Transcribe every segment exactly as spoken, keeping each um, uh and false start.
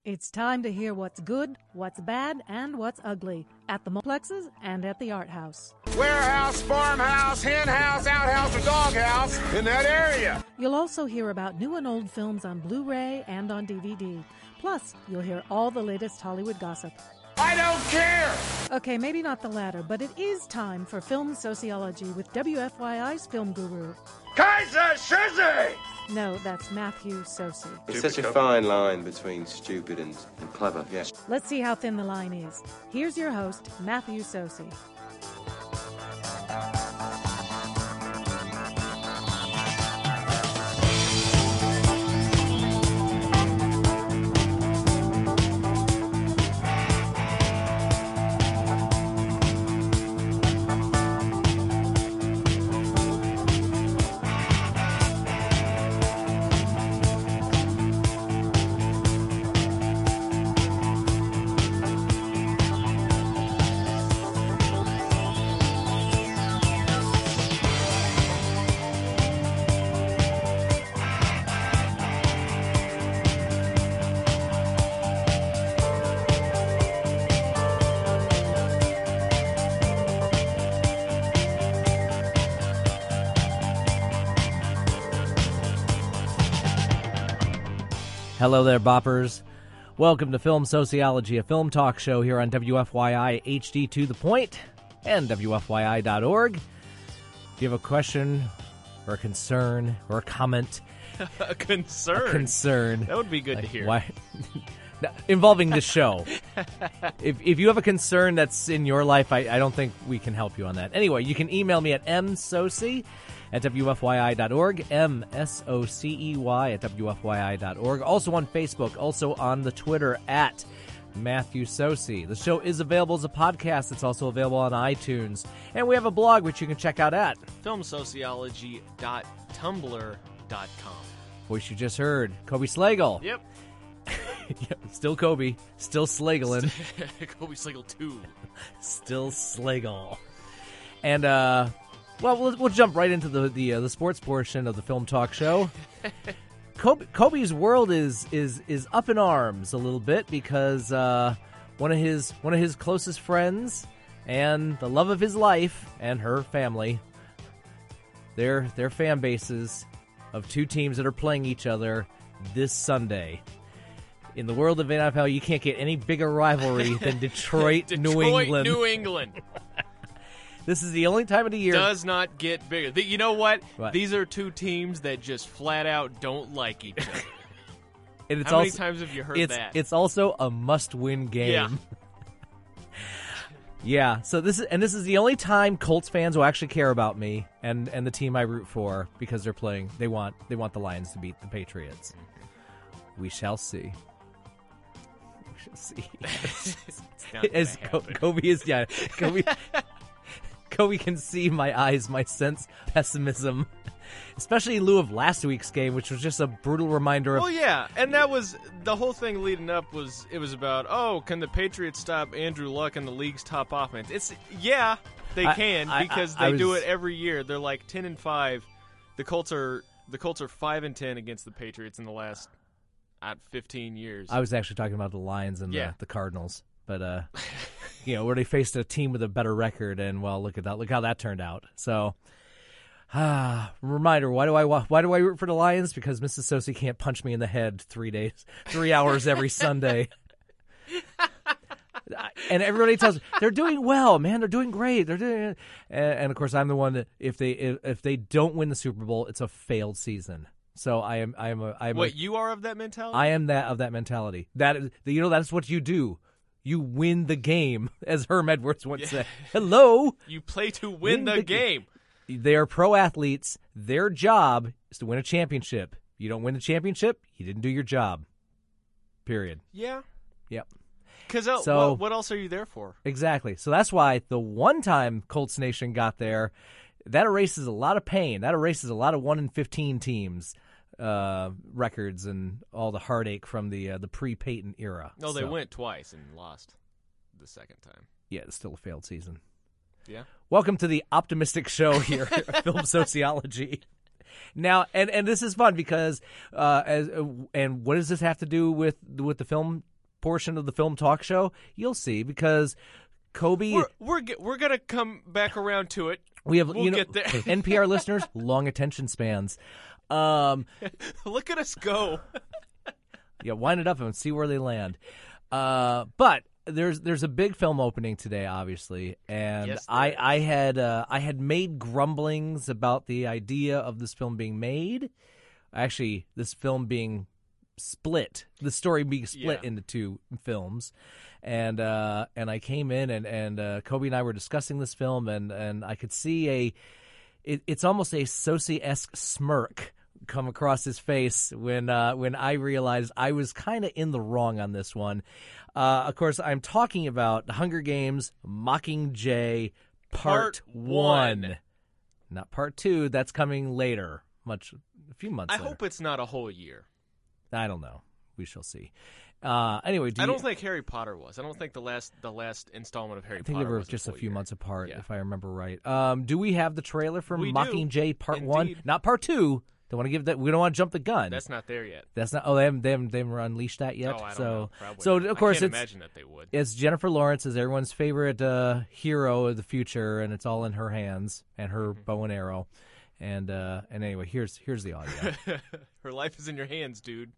It's time to hear what's good, what's bad, and what's ugly at the multiplexes and at the art house. Warehouse, farmhouse, hen house, outhouse, or doghouse in that area. You'll also hear about new and old films on Blu-ray and on D V D. Plus, you'll hear all the latest Hollywood gossip. I don't care! Okay, maybe not the latter, but it is time for Film Sociology with W F Y I's film guru. Kaiser Shizzy! No, that's Matthew Sosi. It's such a fine line between stupid and, and clever, yes. Let's see how thin the line is. Here's your host, Matthew Sosi. Hello there, boppers. Welcome to Film Sociology, a film talk show here on W F Y I H D to the point and W F Y I dot org. If you have a question or a concern or a comment... a concern? A concern. That would be good like, to hear. Why, involving the show. if if you have a concern that's in your life, I, I don't think we can help you on that. Anyway, you can email me at m soci at W F Y I dot org, M S O C E Y at W F Y I dot org. Also on Facebook, also on the Twitter at Matthew Sosi. The show is available as a podcast. It's also available on iTunes. And we have a blog which you can check out at film sociology dot tumblr dot com. Voice you just heard, Kobe Slagle. Yep. Yep, still Kobe, still Slagling. Kobe Slagle two. Still Slagle. And, uh... Well, we'll, we'll jump right into the the, uh, the sports portion of the film talk show. Kobe, Kobe's world is is is up in arms a little bit because uh, one of his one of his closest friends and the love of his life and her family, their their fan bases of two teams that are playing each other this Sunday. In the world of N F L, you can't get any bigger rivalry than Detroit, Detroit New England. New England. This is the only time of the year. Does not get bigger. The, you know what? What? These are two teams that just flat out don't like each other. And it's How also, many times have you heard it's, that? It's also a must-win game. Yeah. Yeah. So this is, and this is the only time Colts fans will actually care about me and, and the team I root for because they're playing. They want they want the Lions to beat the Patriots. We shall see. We shall see. It's not gonna As Co- happen. Kobe is, yeah, Kobe. Kobe can see my eyes, my sense pessimism, especially in lieu of last week's game, which was just a brutal reminder of. Well, yeah, and that was the whole thing leading up was it was about, oh, can the Patriots stop Andrew Luck and the league's top offense? It's yeah, they I- can I- because I- I they do was- it every year. They're like ten and five. The Colts are the Colts are five and ten against the Patriots in the last uh, fifteen years. I was actually talking about the Lions and Yeah. the, the Cardinals, but uh, you know, where they faced a team with a better record, and well, look at that, look how that turned out. So, ah, reminder: why do I wa- why do I root for the Lions? Because Missus Sosi can't punch me in the head three days, three hours every Sunday. And everybody tells me they're doing well, man. They're doing great. They're doing, and, and of course, I'm the one that if they if, if they don't win the Super Bowl, it's a failed season. So I am I am a I am what a, you are of that mentality? I am that of that mentality. That is, you know, that's what you do. You win the game, as Herm Edwards once Yeah. said. Hello. You play to win, Win the, the- game. They are pro athletes. Their job is to win a championship. You don't win the championship, you didn't do your job. Period. Yeah. Yep. Because uh, So- what, what else are you there for? Exactly. So that's why the one time Colts Nation got there, that erases a lot of pain. That erases a lot of one in fifteen teams uh, records and all the heartache from the uh, the pre-Peyton era. No, they So, went twice and lost the second time. Yeah, it's still a failed season. Yeah. Welcome to the optimistic show here, Film Sociology. Now, and, and this is fun because, uh, as uh, and what does this have to do with with the film portion of the film talk show, you'll see because Kobe. We're we're, ge- we're gonna come back around to it. We have we'll you know get there. N P R listeners, long attention spans. Um, Look at us go. yeah, wind it up and see where they land. Uh, but there's there's a big film opening today, obviously, and Yes, there I is. I had uh, I had made grumblings about the idea of this film being made. Actually, this film being split, the story being split Yeah. into two films, and uh, and I came in and and uh, Kobe and I were discussing this film, and, and I could see a it, it's almost a Sosie-esque smirk come across his face when uh, when I realized I was kind of in the wrong on this one. Uh, of course, I'm talking about Hunger Games: Mockingjay Part, Part one. one, not Part two. That's coming later, much a few months. I later. hope it's not a whole year. I don't know. We shall see. Uh, anyway, do I you, don't think Harry Potter was. I don't think the last the last installment of Harry I think Potter they were was just a full few year. monks apart, Yeah. if I remember right. Um, do we have the trailer for We do. Mockingjay Part One, Indeed. not Part Two? Don't want to give that. We don't want to jump the gun. That's not there yet. That's not. Oh, they haven't. They haven't, they haven't unleashed that yet. Oh, I don't so, know. Probably so not. of course I can't it's imagine that they would. it's Jennifer Lawrence is everyone's favorite uh, hero of the future, and it's all in her hands and her Mm-hmm. bow and arrow. And uh, and anyway, here's here's the audio. Her life is in your hands, dude.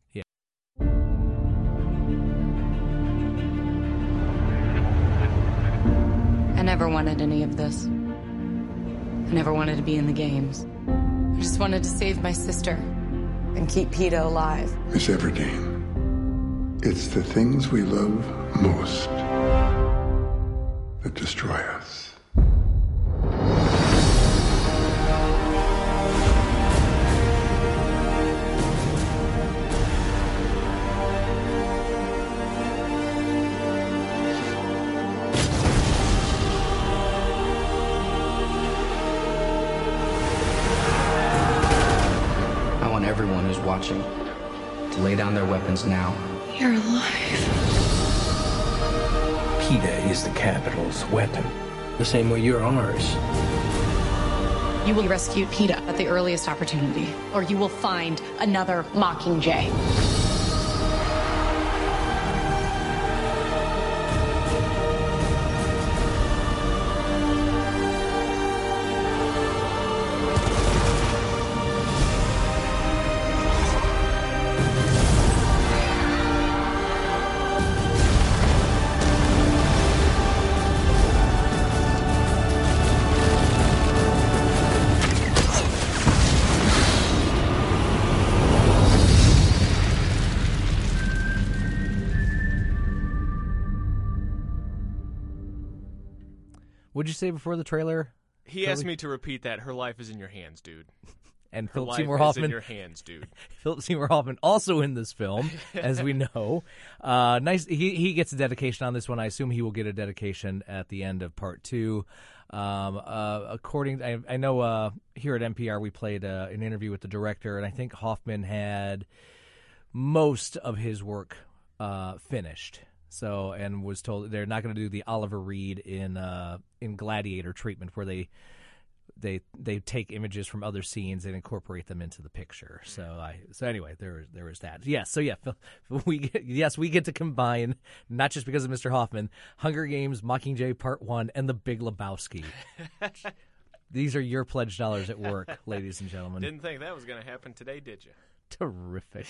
I never wanted any of this. I never wanted to be in the games. I just wanted to save my sister and keep PETA alive. Miss Everdeen, it's the things we love most that destroy us. I want everyone who's watching to lay down their weapons now. You're alive. PETA is the capital's weapon, the same way you're ours. You will rescue PETA at the earliest opportunity, or you will find another Mockingjay. What'd you say before the trailer? He asked me to repeat that. Her life is in your hands, dude. And Her Philip life Seymour is Hoffman. in your hands, dude. Philip Seymour Hoffman also in this film, as we know. Uh, nice. He he gets a dedication on this one. I assume he will get a dedication at the end of part two. Um, uh, according, I, I know uh, here at N P R we played uh, an interview with the director, and I think Hoffman had most of his work uh, finished. So, and was told they're not going to do the Oliver Reed in uh, in Gladiator treatment, where they. They they take images from other scenes and incorporate them into the picture. So I so anyway there there is that. Yes. So yeah, we get, yes we get to combine, not just because of Mister Hoffman, Hunger Games, Mockingjay Part One, and The Big Lebowski. These are your pledge dollars at work, ladies and gentlemen. Didn't think that was going to happen today, did you? Terrific.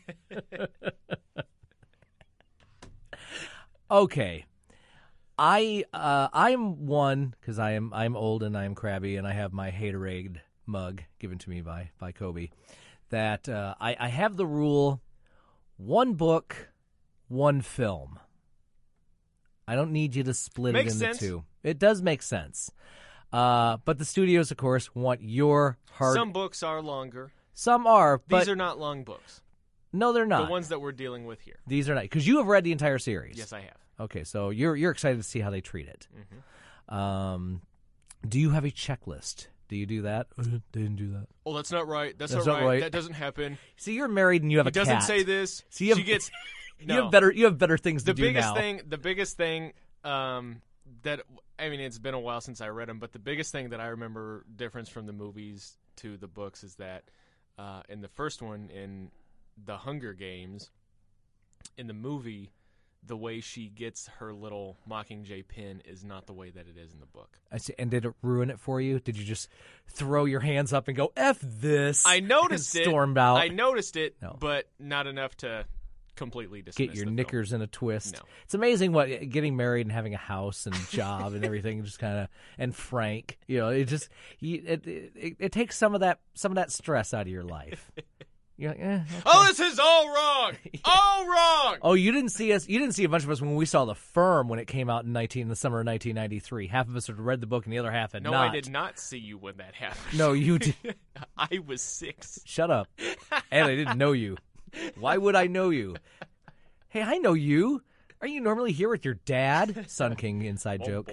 Okay. I uh, I'm one because I am I'm old and I am crabby and I have my Haterade mug given to me by by Kobe. That uh, I I have the rule: one book, one film. I don't need you to split Makes it into sense. two. It does make sense, uh, but the studios, of course, want your hard. Some books are longer. Some are, but These are not long books. no, they're not. The ones that we're dealing with here. These are not because you have read the entire series. Yes, I have. Okay, so you're you're excited to see how they treat it. Mm-hmm. Um, do you have a checklist? Do you do that? They didn't do that. Oh, that's not right. That's, That's not, not right. right. That doesn't happen. See, you're married and you have He a doesn't cat. say this. So you have, she gets. No. you have better you have better things The to do biggest now. thing. The biggest thing. Um, that I mean, it's been a while since I read them, but the biggest thing that I remember difference from the movies to the books is that uh, in the first one, in the Hunger Games, in the movie, the way she gets her little Mockingjay pin is not the way that it is in the book. I see. And did it ruin it for you? Did you just throw your hands up and go, F this? I noticed and it. Stormed out. I noticed it, No. but not enough to completely dismiss Get your the knickers film. in a twist. No. It's amazing what getting married and having a house and job and everything just kind of, and Frank, you know, it just, you, it, it it takes some of that some of that stress out of your life. You're like, eh, okay. Oh, this is all wrong. All wrong. Oh, you didn't see us. You didn't see a bunch of us when we saw The Firm when it came out in nineteen in the summer of nineteen ninety-three. Half of us had read the book and the other half had No, not. I did not see you when that happened. No, you did. I was six. Shut up. And I didn't know you. Why would I know you? Hey, I know you. Are you normally here with your dad? Sun King inside joke.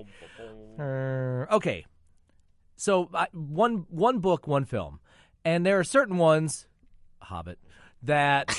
Uh, okay. So uh, one one book, one film. And there are certain ones, Hobbit, that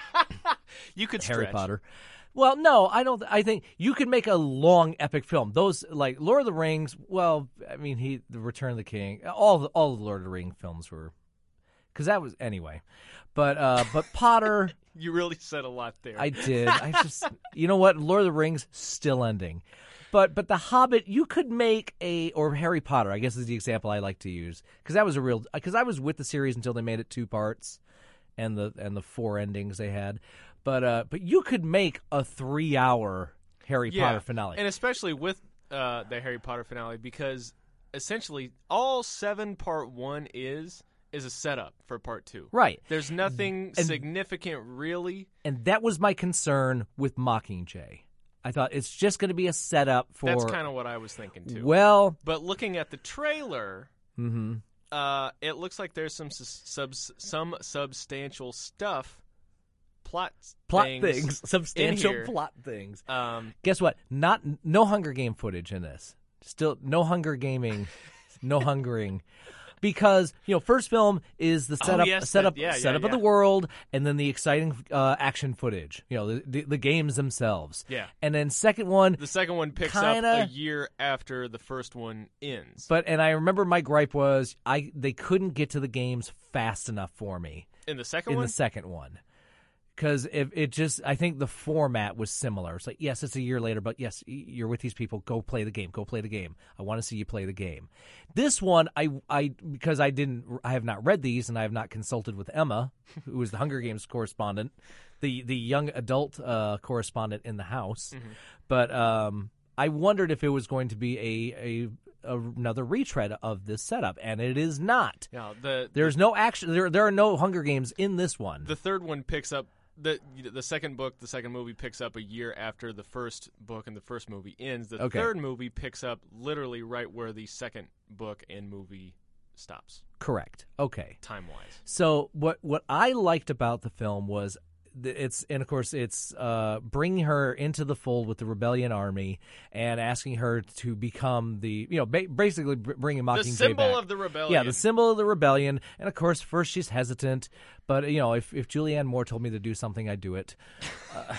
You could Harry stretch. Potter. Well, no, I don't. I think you could make a long epic film. Those like Lord of the Rings. Well, I mean, he, the Return of the King. All the all the Lord of the Rings films were, because that was anyway. But uh, but Potter. You really said a lot there. I did. I just, you know what? Lord of the Rings still ending, but but The Hobbit, you could make a, or Harry Potter, I guess is the example I like to use, because that was a real, because I was with the series until they made it two parts, and the and the four endings they had, but uh, but you could make a three hour Harry yeah. Potter finale, And especially with uh, the Harry Potter finale, because essentially all seven part one is is a setup for part two. Right. There's nothing And- significant really. and that was my concern with Mockingjay. I thought it's just going to be a setup for. That's kind of what I was thinking too. Well, But looking at the trailer, mm-hmm. uh, it looks like there's some sus- subs- some substantial stuff, plot plot things, things, substantial here. plot things. Um, Guess what? Not no Hunger Game footage in this. Still no Hunger Gaming, no hungering. Because, you know, first film is the setup, yes, setup, that- yeah, setup yeah, of the yeah. world, and then the exciting uh, action footage. You know, the, the the games themselves. Yeah. And then second one, the second one picks Kinda- up a year after the first one ends. but and I remember my gripe was I they couldn't get to the games fast enough for me in the second in one, the second one. Because if it just, I think the format was similar. It's like, yes, it's a year later, but yes, you're with these people. Go play the game. Go play the game. I want to see you play the game. This one, I, I, because I didn't, I have not read these, and I have not consulted with Emma, who is the Hunger Games correspondent, the the young adult uh, correspondent in the house. Mm-hmm. But um, I wondered if it was going to be a, a another retread of this setup, and it is not. yeah, the There's no action. There, there are no Hunger Games in this one. the third one picks up. The the second book, the second movie picks up a year after the first book and the first movie ends. The Okay. third movie picks up literally right where the second book and movie stops, Correct. Okay. time-wise. So what what I liked about the film was th- it's and of course it's uh, bringing her into the fold with the rebellion army and asking her to become the you know ba- basically br- bringing Mockingjay The symbol back. of the rebellion. Yeah, the symbol of the rebellion. And of course, first she's hesitant, but you know, if if Julianne Moore told me to do something, I'd do it. Uh,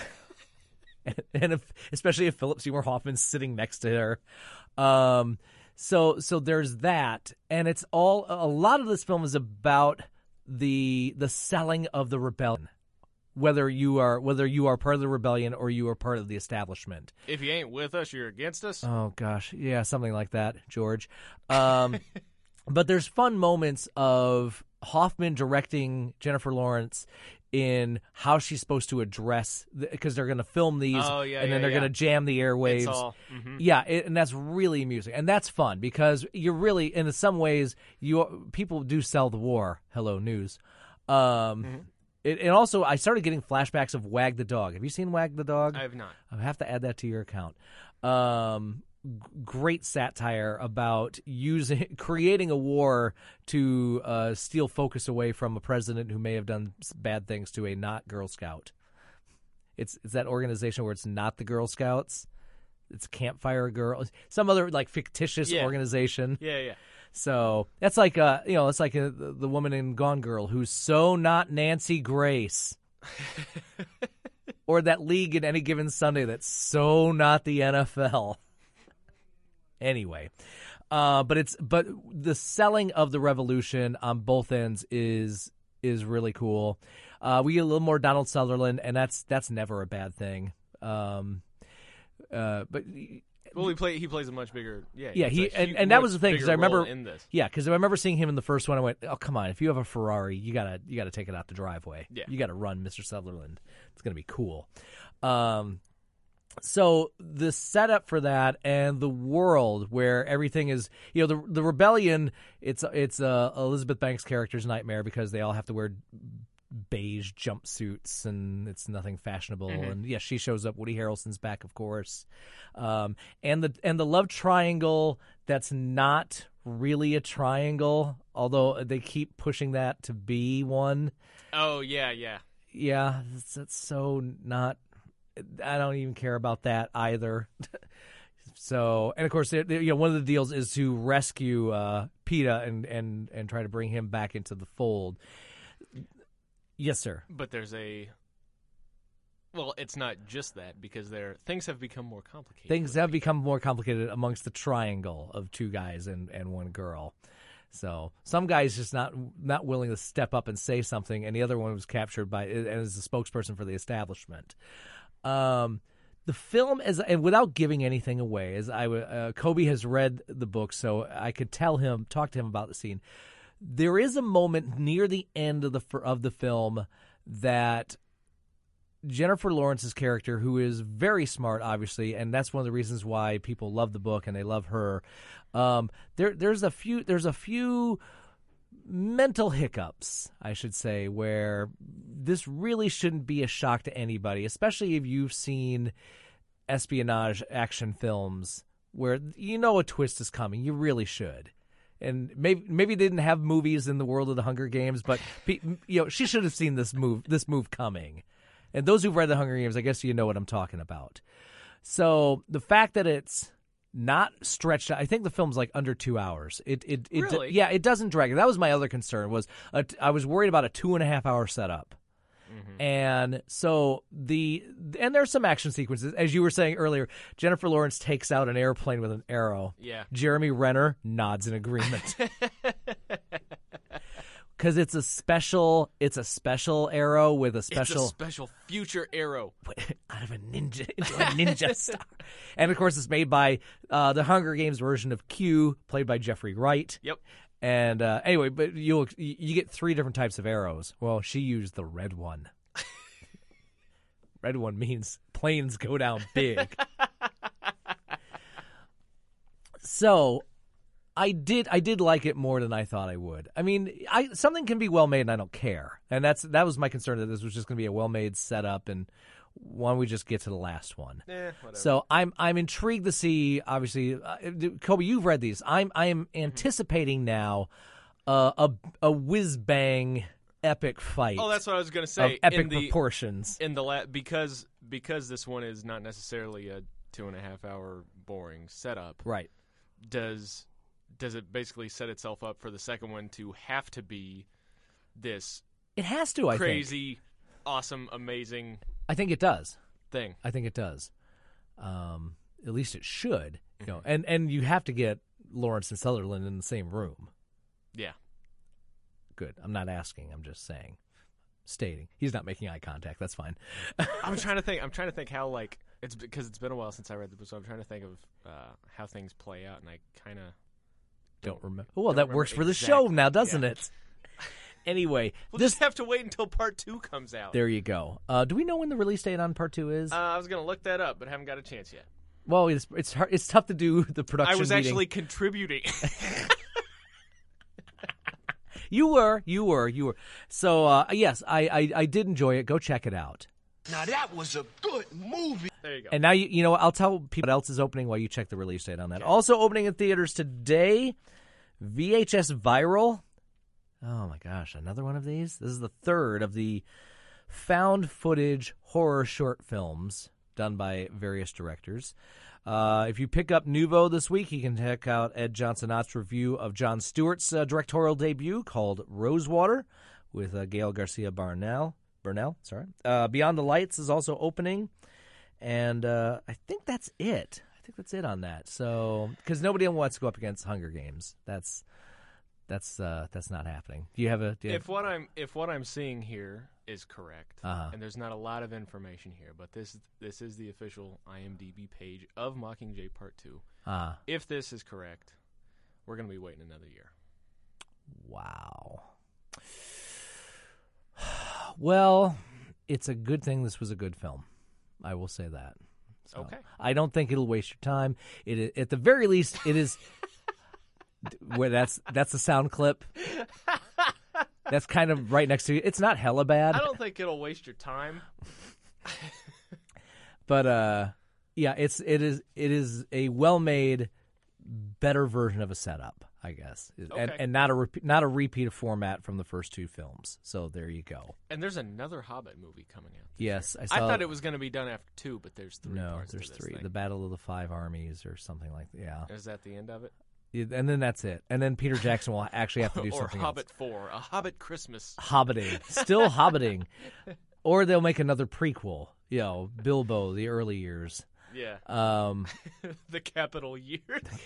and and if, especially if Philip Seymour Hoffman's sitting next to her. Um, so so there's that, and it's all a lot of this film is about the the selling of the rebellion. Whether you are whether you are part of the rebellion or you are part of the establishment. If you ain't with us, you're against us. Oh gosh, yeah, something like that, George. Um, but there's fun moments of Hoffman directing Jennifer Lawrence in how she's supposed to address because they're going to film these, Oh, yeah, and then yeah, they're yeah. going to jam the airwaves. It's all, mhm. Yeah, it, and that's really amusing, and that's fun because you're really, in some ways, you people do sell the war. Hello, news. Um, Mm-hmm. it, and also, I started getting flashbacks of Wag the Dog. Have you seen Wag the Dog? I have not. I have to add that to your account. Um, g- great satire about using creating a war to uh, steal focus away from a president who may have done s- bad things to a not Girl Scout. It's it's that organization where it's not the Girl Scouts. It's Campfire Girl, some other like fictitious Yeah. organization. Yeah, yeah. So that's like uh you know it's like a, the the woman in Gone Girl who's so not Nancy Grace, or that league in Any Given Sunday that's so not the N F L. Anyway, uh, but it's but the selling of the revolution on both ends is is really cool. Uh, we get a little more Donald Sutherland, and that's that's never a bad thing. Um, uh, but well, he play he plays a much bigger yeah yeah he a and, huge, and that was the thing because I remember in this. yeah because I remember seeing him in the first one. I went, oh come on, if you have a Ferrari, you gotta you gotta take it out the driveway. Yeah. You gotta run, Mister Sutherland. It's gonna be cool. Um, so the setup for that and the world where everything is, you know, the the rebellion. It's it's uh, Elizabeth Banks' character's nightmare because they all have to wear beige jumpsuits and it's nothing fashionable. Mm-hmm. And yes, she shows up. Woody Harrelson's back, of course. Um, and the and the love triangle that's not really a triangle, although they keep pushing that to be one. Oh yeah, yeah, yeah. That's, that's so not. I don't even care about that either. So, and of course, they're, they're, you know, one of the deals is to rescue uh, PETA and, and and try to bring him back into the fold. Yes, sir. But there's a well, it's not just that because there things have become more complicated. Things have become more complicated amongst the triangle of two guys and, and one girl. So some guy's just not not willing to step up and say something, and the other one was captured by and is the spokesperson for the establishment. Um, the film, as and without giving anything away, as I uh, Kobe has read the book, so I could tell him, talk to him about the scene. There is a moment near the end of the of the film that Jennifer Lawrence's character, who is very smart, obviously, and that's one of the reasons why people love the book and they love her. Um, there, there's a few, there's a few mental hiccups, I should say, where this really shouldn't be a shock to anybody, especially if you've seen espionage action films where you know a twist is coming. You really should. And maybe maybe they didn't have movies in the world of the Hunger Games, but you know she should have seen this move this move coming. And those who've read the Hunger Games, I guess you know what I'm talking about. So the fact that it's not stretched out, I think the film's like under two hours. It it, it really? Yeah, it doesn't drag. That was my other concern. Was a, I was worried about a two and a half hour setup. Mm-hmm. And so the and there's some action sequences, as you were saying earlier. Jennifer Lawrence takes out an airplane with an arrow. Yeah. Jeremy Renner nods in agreement because it's a special. It's a special arrow with a special, it's a special future arrow out of a ninja into a ninja star. And of course, it's made by uh, the Hunger Games version of Q, played by Jeffrey Wright. Yep. And uh, anyway, but you'll you get three different types of arrows. Well, she used the red one. Red one means planes go down big. So, I did I did like it more than I thought I would. I mean, I something can be well made, and I don't care. And that's that was my concern, that this was just going to be a well made setup, and why don't we just get to the last one? Eh, whatever. So I'm I'm intrigued to see. Obviously, uh, Kobe, you've read these. I'm I am anticipating now uh, a a whiz bang epic fight. Oh, that's what I was going to say. Of epic in the, proportions. In the la- because because this one is not necessarily a two and a half hour boring setup. Right. Does does it basically set itself up for the second one to have to be this? It has to. I crazy, think. awesome, amazing. I think it does. Thing. I think it does. Um, at least it should. You know, and and you have to get Lawrence and Sutherland in the same room. Yeah. Good. I'm not asking. I'm just saying, stating. He's not making eye contact. That's fine. I'm trying to think. I'm trying to think how like it's because it's been a while since I read the book, so I'm trying to think of uh, how things play out, and I kind of don't, don't remember. Well, don't that works for the show now, doesn't yeah. it? Anyway, we'll this, just have to wait until part two comes out. There you go. Uh, do we know when the release date on part two is? Uh, I was going to look that up, but haven't got a chance yet. Well, it's it's hard, it's tough to do the production. I was meeting. actually contributing. You were, you were, you were. So uh, yes, I, I I did enjoy it. Go check it out. Now that was a good movie. There you go. And now you you know I'll tell people what else is opening while you check the release date on that. Okay. Also opening in theaters today, V H S Viral. Oh my gosh, another one of these? This is the third of the found footage horror short films done by various directors. Uh, if you pick up Nuvo this week, you can check out Ed Johnson-Ott's review of Jon Stewart's uh, directorial debut called Rosewater with uh, Gael Garcia Bernal. Bernal, sorry. Uh, Beyond the Lights is also opening, and uh, I think that's it. I think that's it on that. So, because nobody wants to go up against Hunger Games. That's that's uh, that's not happening. Do you have a? Do you If have, what I'm if what I'm seeing here is correct, Uh-huh. and there's not a lot of information here, but this this is the official IMDb page of Mockingjay Part Two. uh, If this is correct, we're going to be waiting another year. wow. Well, it's a good thing this was a good film. I will say that. So, Okay. I don't think it'll waste your time. It is, at the very least, it is. Where that's that's a sound clip. That's kind of right next to you. It's not hella bad. I don't think it'll waste your time. But uh, yeah, it's it is it is a well-made, better version of a setup, I guess, and Okay. and not a repeat, not a repeat of format from the first two films. So there you go. And there's another Hobbit movie coming out. Yes, I I saw. thought it was going to be done after two, but there's three no. parts There's to this three. thing. The Battle of the Five Armies, or something like that. Yeah. Is that the end of it? Yeah, and then that's it. And then Peter Jackson will actually have to do or something Hobbit else. Four, a Hobbit Christmas. Hobbiting, still hobbiting, or they'll make another prequel. You know, Bilbo, the early years. Yeah. Um, the capital years.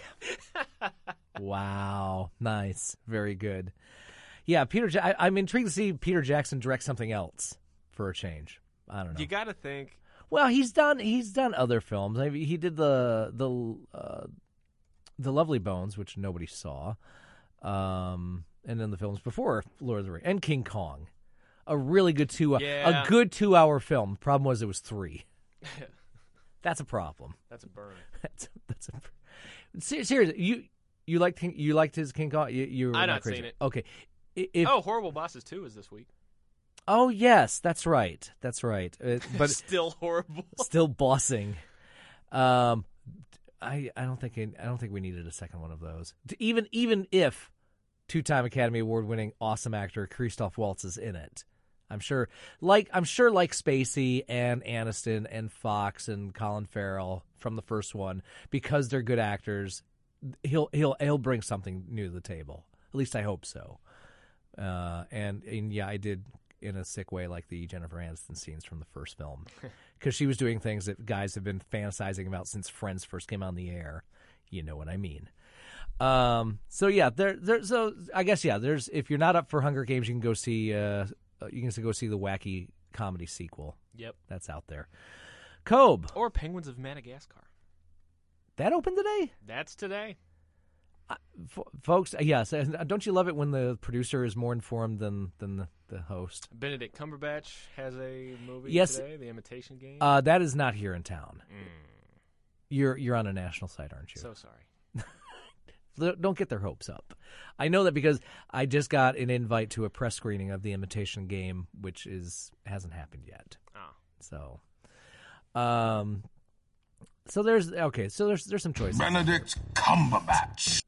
Wow, nice, very good. Yeah, Peter. Ja- I, I'm intrigued to see Peter Jackson direct something else for a change. I don't know. You got to think. Well, he's done. He's done other films. I mean, he did the the uh, the Lovely Bones, which nobody saw, um, and then the films before Lord of the Rings and King Kong, a really good two Yeah. a good two hour film. Problem was it was three. That's a problem. That's a burn. That's that's a, ser- seriously. You you liked King- you liked his King Kong. You, you were I've not not crazy. seen it. Okay. I- If, oh, Horrible Bosses two is this week. oh yes, that's right. That's right. Uh, but Still horrible. still bossing. Um, I I don't think I don't think we needed a second one of those. Even even if two-time Academy Award-winning awesome actor Christoph Waltz is in it, I'm sure. Like I'm sure, like Spacey and Aniston and Fox and Colin Farrell from the first one, because they're good actors, he'll he'll he'll bring something new to the table. At least I hope so. Uh, and and yeah, I did. In a sick way, like the Jennifer Aniston scenes from the first film, because she was doing things that guys have been fantasizing about since Friends first came on the air. You know what I mean? Um, so yeah, there, there. So I guess yeah. There's if you're not up for Hunger Games, you can go see. Uh, you can go see the wacky comedy sequel. Yep, that's out there. Kobe or Penguins of Madagascar. That opened today. That's today. Uh, f- folks, yes. Don't you love it when the producer is more informed than than the, the host? Benedict Cumberbatch has a movie yes, today, The Imitation Game. Uh, that is not here in town. Mm. You're you're on a national site, aren't you? So sorry. Don't get their hopes up. I know that because I just got an invite to a press screening of The Imitation Game, which is hasn't happened yet. Oh. So, um, so there's okay. So there's there's some choices. Benedict Cumberbatch.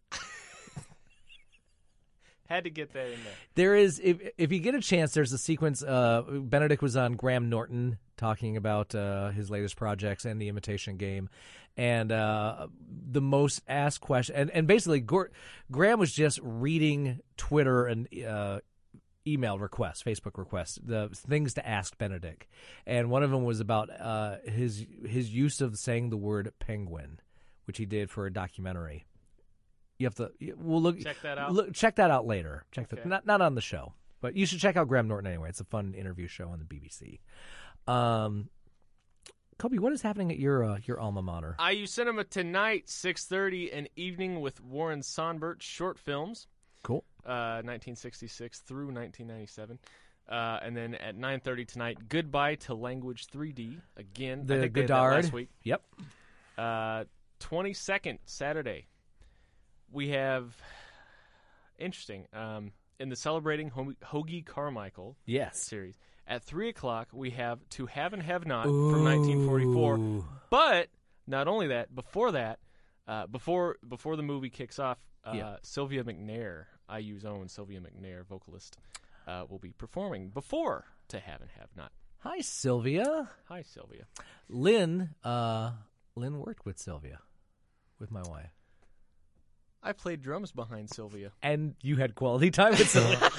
Had to get that in there. There is, if if you get a chance, there's a sequence. Uh, Benedict was on Graham Norton talking about uh, his latest projects and The Imitation Game, and uh, the most asked question, and and basically Gor- Graham was just reading Twitter and uh, email requests, Facebook requests, the things to ask Benedict, and one of them was about uh, his his use of saying the word penguin, which he did for a documentary. You have to. We'll look. Check that out. Look, check that out later. Check okay. that. Not not on the show, but you should check out Graham Norton anyway. It's a fun interview show on the B B C. Um, Kobe, what is happening at your uh, your alma mater? I U Cinema tonight, six thirty, an evening with Warren Sonbert short films. Cool. Uh, nineteen sixty-six through nineteen ninety-seven. Uh, and then at nine thirty tonight, Goodbye to Language three D. Again, the I think they had that Godard last week. Yep. Uh, twenty-second, Saturday. We have, interesting, um, in the Celebrating Ho- Hoagie Carmichael yes. series, at three o'clock, we have To Have and Have Not Ooh. From nineteen forty-four. But not only that, before that, uh, before before the movie kicks off, uh, yeah. Sylvia McNair, I U's own Sylvia McNair, vocalist, uh, will be performing before To Have and Have Not. Hi, Sylvia. Hi, Sylvia. Lynn, uh, Lynn worked with Sylvia, with my wife. I played drums behind Sylvia. And you had quality time with Sylvia.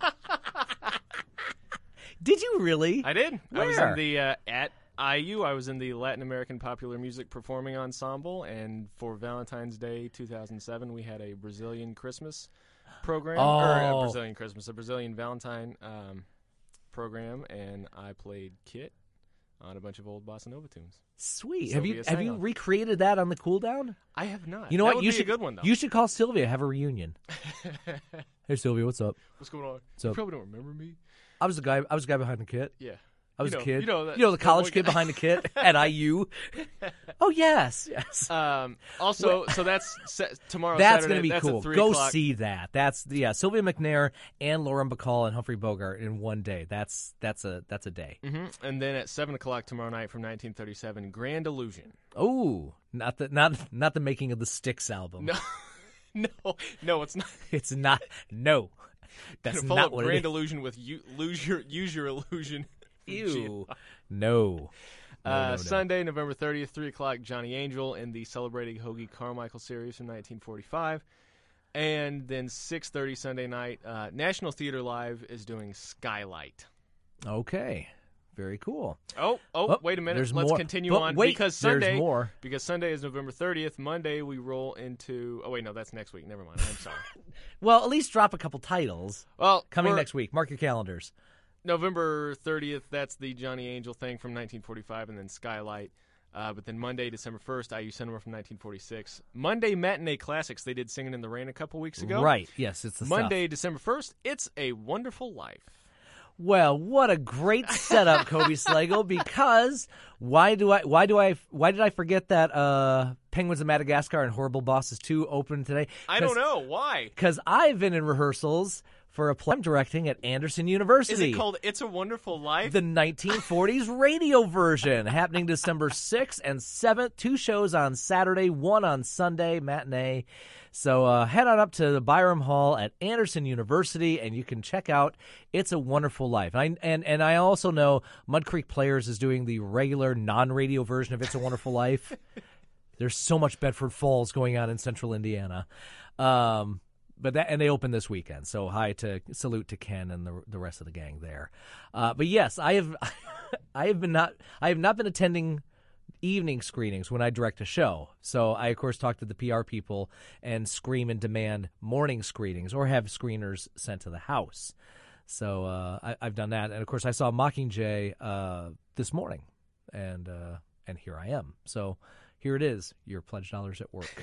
Did you really? I did. Where? I was in the, uh, at I U, I was in the Latin American Popular Music Performing Ensemble, and for Valentine's Day two thousand seven, we had a Brazilian Christmas program, Oh. or a Brazilian Christmas, a Brazilian Valentine um, program, and I played Kit on a bunch of old bossa nova tunes. Sweet. Sylvia have you have sang you on. recreated that on the cool down? I have not. You know that what? Would You be should a good one though. You should call Sylvia. Have a reunion. Hey Sylvia, what's up? What's going on? So- you probably don't remember me. I was the guy. I was the guy behind the kit. Yeah. I was You a know- kid. you know that- the that college one kid guy. behind the kit at I U. Oh yes, yes. Um, also, so that's se- tomorrow. That's Saturday, going to be that's cool. At three Go o'clock. see that. That's yeah. Sylvia McNair and Lauren Bacall and Humphrey Bogart in one day. That's that's a that's a day. hmm And then at seven o'clock tomorrow night from nineteen thirty-seven, Grand Illusion. Oh, not the not not the making of the Styx album. No, no, no, it's not. It's not. No, that's Gonna follow not up what Grand it is. Illusion with you, lose your use your illusion. Ew. No. No, Uh, no, no. Sunday, November thirtieth, three o'clock, Johnny Angel in the celebrating Hoagie Carmichael series from nineteen forty-five. And then six thirty Sunday night, uh, National Theater Live is doing Skylight. Okay. Very cool. Oh, oh, Oh, wait a minute. there's Let's more. continue But on. wait, because there's Sunday, more. Because Sunday is November thirtieth. Monday, we roll into... Oh, wait, no, that's next week. Never mind. I'm sorry. Well, at least drop a couple titles. Well, Coming we're- next week. Mark your calendars. November thirtieth, that's the Johnny Angel thing from nineteen forty-five, and then Skylight. Uh, but then Monday, December first, I U Cinema from nineteen forty-six. Monday, Matinee Classics. They did Singing in the Rain a couple weeks ago. Right. Yes, it's the Monday, stuff. December first, It's a Wonderful Life. Well, what a great setup, Kobe Slagle. Because why do I? Why do I? Why did I forget that uh, Penguins of Madagascar and Horrible Bosses two opened today? I don't know. Why? Because I've been in rehearsals for a play I'm directing at Anderson University. Is it called It's a Wonderful Life? The nineteen forties radio version, happening December sixth and seventh. Two shows on Saturday, one on Sunday, matinee. So uh, head on up to the Byram Hall at Anderson University, and you can check out It's a Wonderful Life. And I, and, and I also know Mud Creek Players is doing the regular non-radio version of It's a Wonderful Life. There's so much Bedford Falls going on in central Indiana. Um, but that, and they open this weekend. So hi to salute to Ken and the the rest of the gang there. Uh, but yes, I have I have been not I have not been attending evening screenings when I direct a show. So I of course talk to the P R people and scream and demand morning screenings or have screeners sent to the house. So uh, I, I've done that, and of course I saw Mockingjay uh, this morning, and uh, and here I am. So here it is, your pledge dollars at work.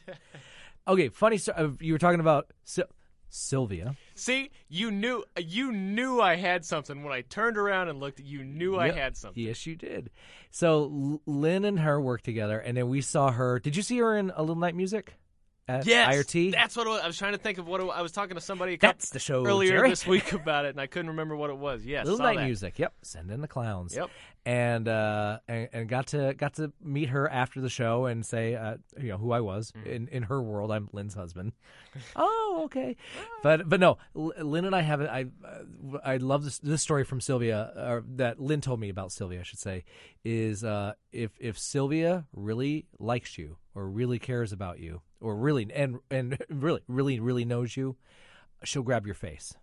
Okay, funny story. You were talking about Sil- Sylvia. See, you knew you knew I had something. When I turned around and looked, you knew I Yep. had something. Yes, you did. So L- Lynn and her worked together, and then we saw her. Did you see her in A Little Night Music at Yes, I R T? that's what it was. I was trying to think of what it, I was talking to somebody a That's couple- the show, earlier Jerry. this week about it, and I couldn't remember what it was. Yes, Little saw Night that. Music. Yep. Send in the clowns. Yep. And uh, and, and got to got to meet her after the show and say, uh, you know, who I was Mm. in, in her world. I'm Lynn's husband. Oh, okay. But but no, L- Lynn and I have I uh, I love this this story from Sylvia, or that Lynn told me about Sylvia, I should say, is uh, if if Sylvia really likes you or really cares about you or really and and really really really knows you, she'll grab your face.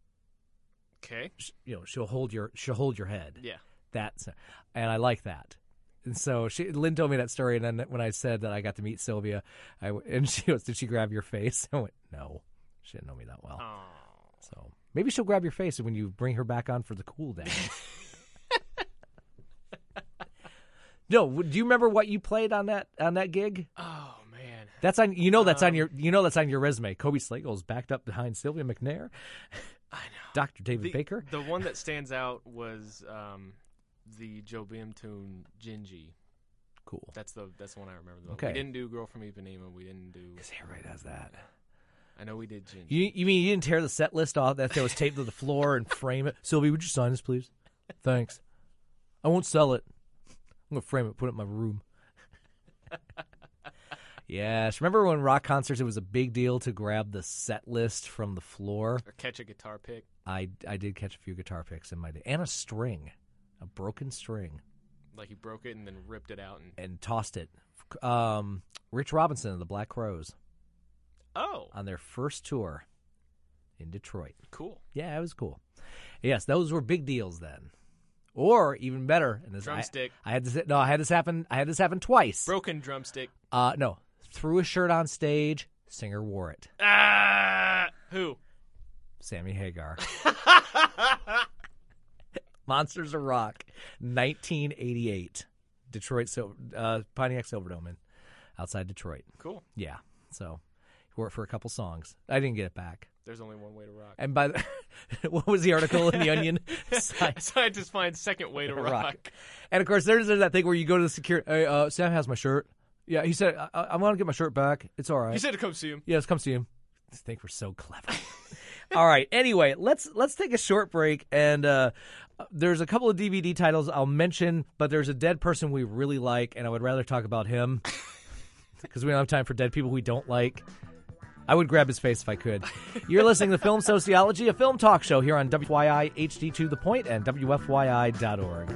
Okay. You know, she'll hold your she'll hold your head. Yeah. That's and I like that. And so she, Lynn told me that story, and then when I said that I got to meet Sylvia, I w- and she goes, "Did she grab your face?" I went, "No, she didn't know me that well." Oh. So maybe she'll grab your face when you bring her back on for the cool down. No, w- do you remember what you played on that on that gig? Oh man, That's on you know that's Um, on your you know that's on your resume. Kobe Slagle's backed up behind Sylvia McNair. I know. Doctor David the, Baker. The one that stands out was um, the Joe Bim tune "Gingy." Cool. That's the that's the one I remember. The Okay. We didn't do "Girl from Ipanema." We didn't do. Because everybody does that. I know we did "Gingy." You you mean you didn't tear the set list off that that was taped to the floor and frame it? Sylvia, would you sign this, please? Thanks. I won't sell it. I'm gonna frame it, put it in my room. Yes. Remember when rock concerts it was a big deal to grab the set list from the floor? Or catch a guitar pick. I, I did catch a few guitar picks in my day. And a string. A broken string. Like he broke it and then ripped it out and. And tossed it. Um, Rich Robinson and the Black Crowes. Oh. On their first tour in Detroit. Cool. Yeah, it was cool. Yes, those were big deals then. Or even better, and this Drumstick. I, I had this. No, I had this happen. I had this happen twice. Broken drumstick. Uh, no, threw a shirt on stage. Singer wore it. Ah! Who? Sammy Hagar. Monsters of Rock, nineteen eighty-eight. Detroit, Sil- uh, Pontiac Silverdome, outside Detroit. Cool. Yeah. So, worked for a couple songs. I didn't get it back. There's only one way to rock. And by the, what was the article in the Onion? Scientists find second way to rock. rock. And of course, there's, there's that thing where you go to the security. Hey, uh, Sam has my shirt. Yeah, he said I, I want to get my shirt back. It's all right. He said to come see him. Yes, come see him. I think we're so clever. All right. Anyway, let's let's take a short break, and uh, there's a couple of D V D titles I'll mention, but there's a dead person we really like, and I would rather talk about him because we don't have time for dead people we don't like. I would grab his face if I could. You're listening to Film Sociology, a film talk show here on W Y I H D two The Point and W F Y I dot org.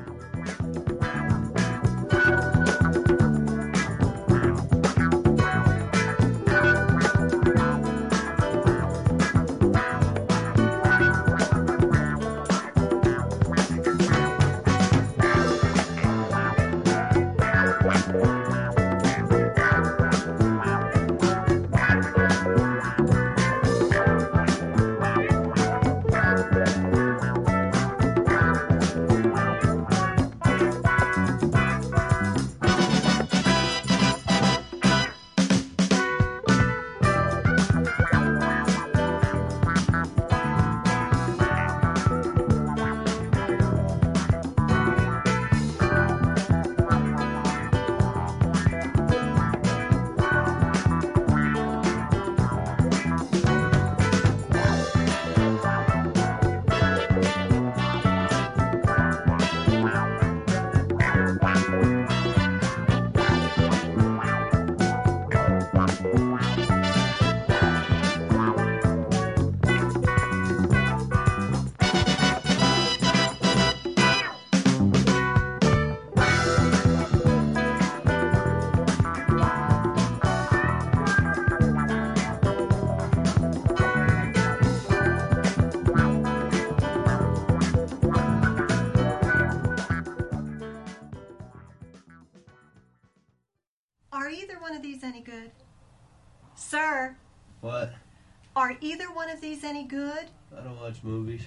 Any good? Sir? What? Are either one of these any good? I don't watch movies.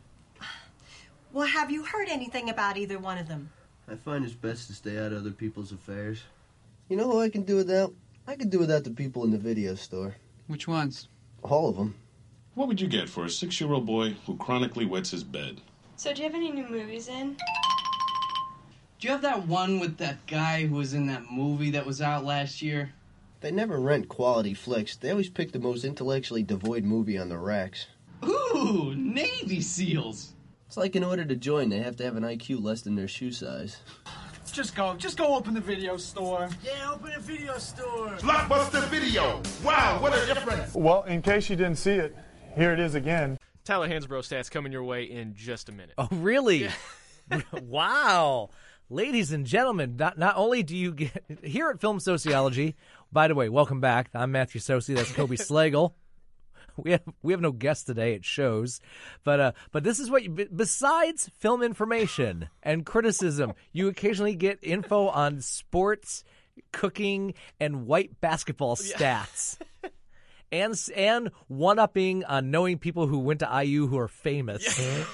Well, have you heard anything about either one of them? I find it's best to stay out of other people's affairs. You know who I can do without? I can do without the people in the video store. Which ones? All of them. What would you get for a six-year-old boy who chronically wets his bed? So do you have any new movies in? Do you have that one with that guy who was in that movie that was out last year? They never rent quality flicks. They always pick the most intellectually devoid movie on the racks. Ooh, Navy SEALs. It's like in order to join, they have to have an I Q less than their shoe size. Just go. Just go open the video store. Yeah, open a video store. Blockbuster Video. Wow, what a difference. Well, in case you didn't see it, here it is again. Tyler Hansbrough stats coming your way in just a minute. Oh, really? Yeah. Wow. Ladies and gentlemen, not, not only do you get here at Film Sociology, by the way, welcome back. I'm Matthew Sosi. That's Kobe Slagle. We have we have no guests today. It shows, but uh, but this is what you, besides film information and criticism, you occasionally get info on sports, cooking, and white basketball stats, yeah. and and one upping on knowing people who went to I U who are famous. Yeah.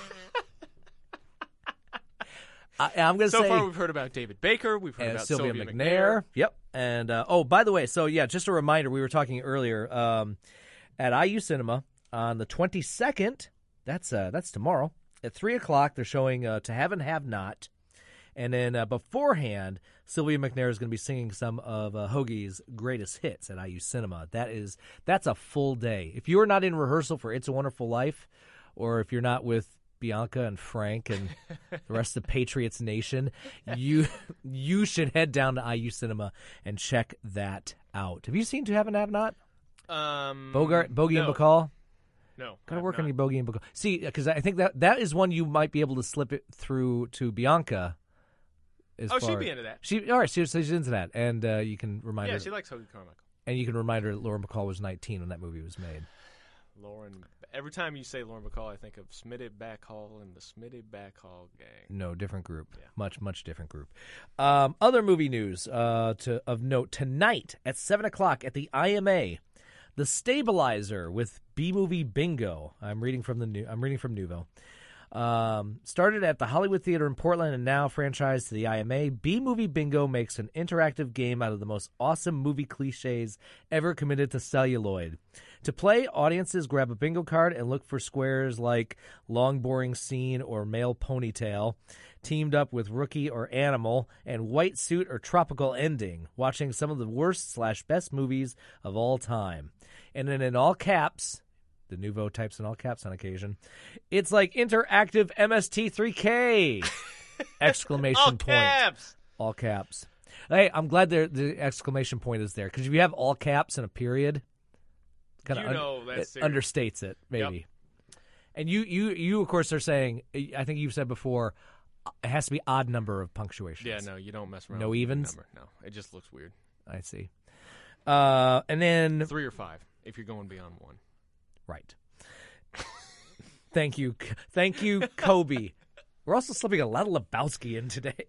I, I'm going to so say. So far, we've heard about David Baker. We've heard about Sylvia, Sylvia McNair. McNair. Yep. And, uh, oh, by the way, so yeah, just a reminder, we were talking earlier um, at I U Cinema on the twenty-second. That's uh, that's tomorrow at three o'clock. They're showing uh, To Have and Have Not. And then uh, beforehand, Sylvia McNair is going to be singing some of uh, Hoagie's greatest hits at I U Cinema. That is, that's a full day. If you are not in rehearsal for It's a Wonderful Life, or if you're not with Bianca and Frank and the rest of Patriots Nation, you you should head down to I U Cinema and check that out. Have you seen To Have and Have Not? Um, Bogart, Bogey no. and Bacall? No. Gotta work not. on your Bogey and Bacall. See, because I think that that is one you might be able to slip it through to Bianca. As oh, far, she'd be into that. She all right, so she's into that, and uh, you can remind yeah, her. Yeah, she likes Hoagie Carmichael. And you can remind her that Lauren Bacall was nineteen when that movie was made. Lauren, every time you say Lauren Bacall, I think of Smitty Backhall and the Smitty Backhall gang. No, different group. Yeah. Much, much different group. Um, other movie news uh, to of note tonight at seven o'clock at the I M A. The Stabilizer with B-Movie Bingo. I'm reading from the new. I'm reading from Nuvo. Um, started at the Hollywood Theater in Portland and now franchised to the I M A, B-Movie Bingo makes an interactive game out of the most awesome movie cliches ever committed to celluloid. To play, audiences grab a bingo card and look for squares like long boring scene or male ponytail, teamed up with rookie or animal, and white suit or tropical ending, watching some of the worst slash best movies of all time. And then in all caps... The Nuvo types in all caps on occasion. It's like interactive M S T three K! Exclamation all point. Caps. All caps. Hey, I'm glad there the exclamation point is there, because if you have all caps and a period, kind of you know un- that's it understates it, maybe. Yep. And you, you, you, of course, are saying, I think you've said before, it has to be odd number of punctuations. Yeah, no, you don't mess around no with evens? Number. No, it just looks weird. I see. Uh, and then... Three or five, if you're going beyond one. Right. Thank you. Thank you, Kobe. We're also slipping a lot of Lebowski in today.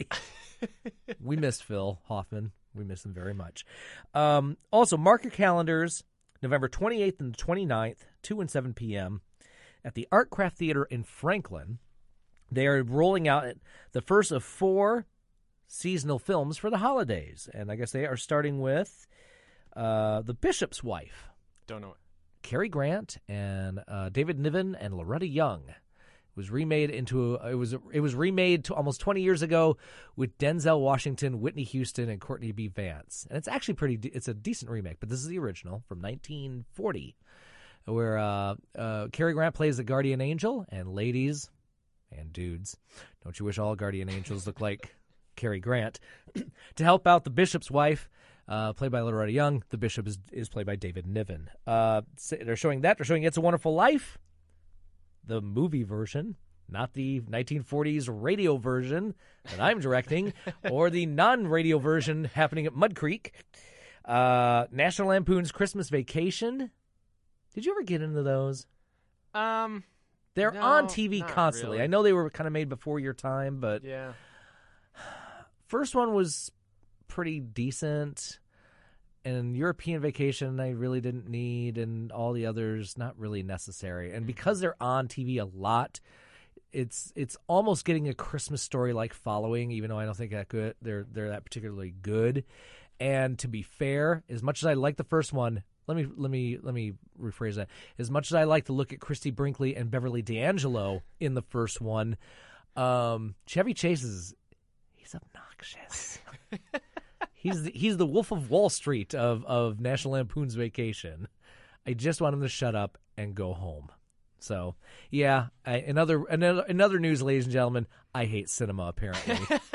We missed Phil Hoffman. We miss him very much. Um, also, mark your calendars, November twenty-eighth and twenty-ninth, two and seven p.m. at the Artcraft Theater in Franklin. They are rolling out the first of four seasonal films for the holidays. And I guess they are starting with uh, The Bishop's Wife. Don't know it. Cary Grant and uh, David Niven and Loretta Young. It was remade into a, it was it was remade to almost twenty years ago with Denzel Washington, Whitney Houston, and Courtney B. Vance. And it's actually pretty. De- it's a decent remake, but this is the original from nineteen forty, where uh, uh, Cary Grant plays the guardian angel. And ladies and dudes, don't you wish all guardian angels look like Cary Grant? To help out the bishop's wife. Uh, played by Loretta Young. The Bishop is, is played by David Niven. Uh, they're showing that. They're showing It's a Wonderful Life, the movie version, not the nineteen forties radio version that I'm directing, or the non-radio version happening at Mud Creek. Uh, National Lampoon's Christmas Vacation. Did you ever get into those? Um, They're no, on T V not constantly. really. I know they were kind of made before your time, but yeah. First one was pretty decent, and European Vacation I really didn't need, and all the others not really necessary. And because they're on T V a lot, it's it's almost getting a Christmas Story like following, even though I don't think that good they're they're that particularly good. And to be fair, as much as I like the first one, let me let me let me rephrase that. As much as I like to look at Christy Brinkley and Beverly D'Angelo in the first one, um, Chevy Chase is he's obnoxious. He's the, he's the Wolf of Wall Street of, of National Lampoon's Vacation. I just want him to shut up and go home. So, yeah, I, in, other, in, other, in other news, ladies and gentlemen, I hate cinema, apparently.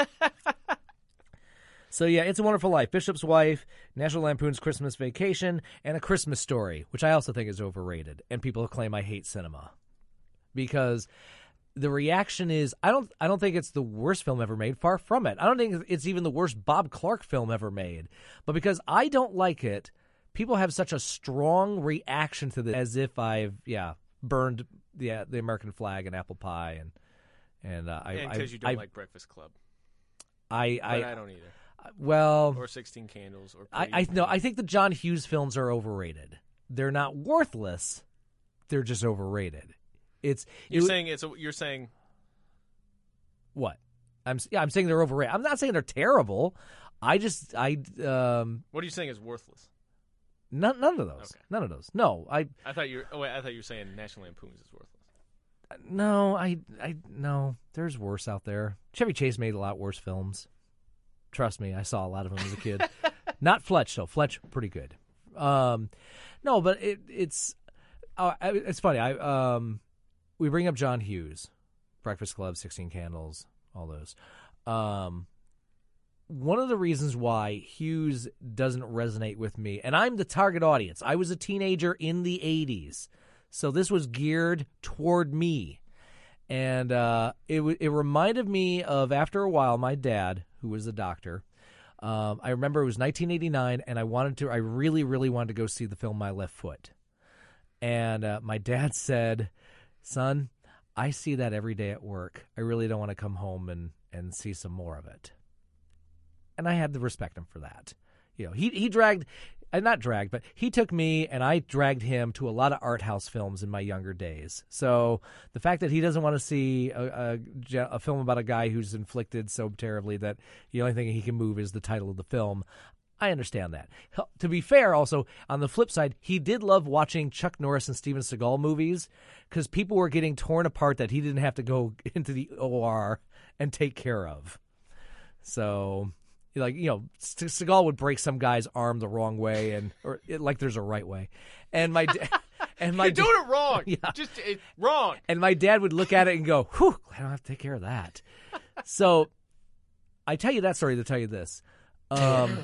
So, yeah, It's a Wonderful Life, Bishop's Wife, National Lampoon's Christmas Vacation, and A Christmas Story, which I also think is overrated. And people claim I hate cinema. Because the reaction is, I don't I don't think it's the worst film ever made. Far from it. I don't think it's even the worst Bob Clark film ever made. But because I don't like it, people have such a strong reaction to this, as if I've, yeah, burned the, the American flag and apple pie. And and uh, I And because you don't I, like Breakfast Club. I, I, but I don't either. Well, or sixteen Candles. Or I, I no, I think the John Hughes films are overrated. They're not worthless. They're just overrated. It's you're it, saying it's a, you're saying what? I'm yeah, I'm saying they're overrated. I'm not saying they're terrible. I just I um. What are you saying is worthless? None none of those. Okay. None of those. No, I. I thought you. Oh wait, I thought you were saying National Lampoon's is worthless. No, I I no. There's worse out there. Chevy Chase made a lot worse films. Trust me, I saw a lot of them as a kid. Not Fletch though. Fletch pretty good. Um, no, but it it's uh, it's funny. I um. We bring up John Hughes, Breakfast Club, sixteen Candles, all those. Um, one of the reasons why Hughes doesn't resonate with me, and I'm the target audience. I was a teenager in the eighties, so this was geared toward me. And uh, it w- it reminded me of, after a while, my dad, who was a doctor. Um, I remember it was nineteen eighty-nine, and I wanted to. I really, really wanted to go see the film My Left Foot. And uh, my dad said, "Son, I see that every day at work. I really don't want to come home and, and see some more of it." And I had to respect him for that. You know, he he dragged. I not dragged, but he took me and I dragged him to a lot of art house films in my younger days. So the fact that he doesn't want to see a, a, a film about a guy who's inflicted so terribly that the only thing he can move is the title of the film, I understand that. To be fair, also, on the flip side, he did love watching Chuck Norris and Steven Seagal movies because people were getting torn apart that he didn't have to go into the O R and take care of. So, like, you know, Seagal would break some guy's arm the wrong way, and or it, like there's a right way. And my da- and my You're doing it wrong. Yeah. Just it's wrong. And my dad would look at it and go, whew, I don't have to take care of that. So I tell you that story to tell you this. Um,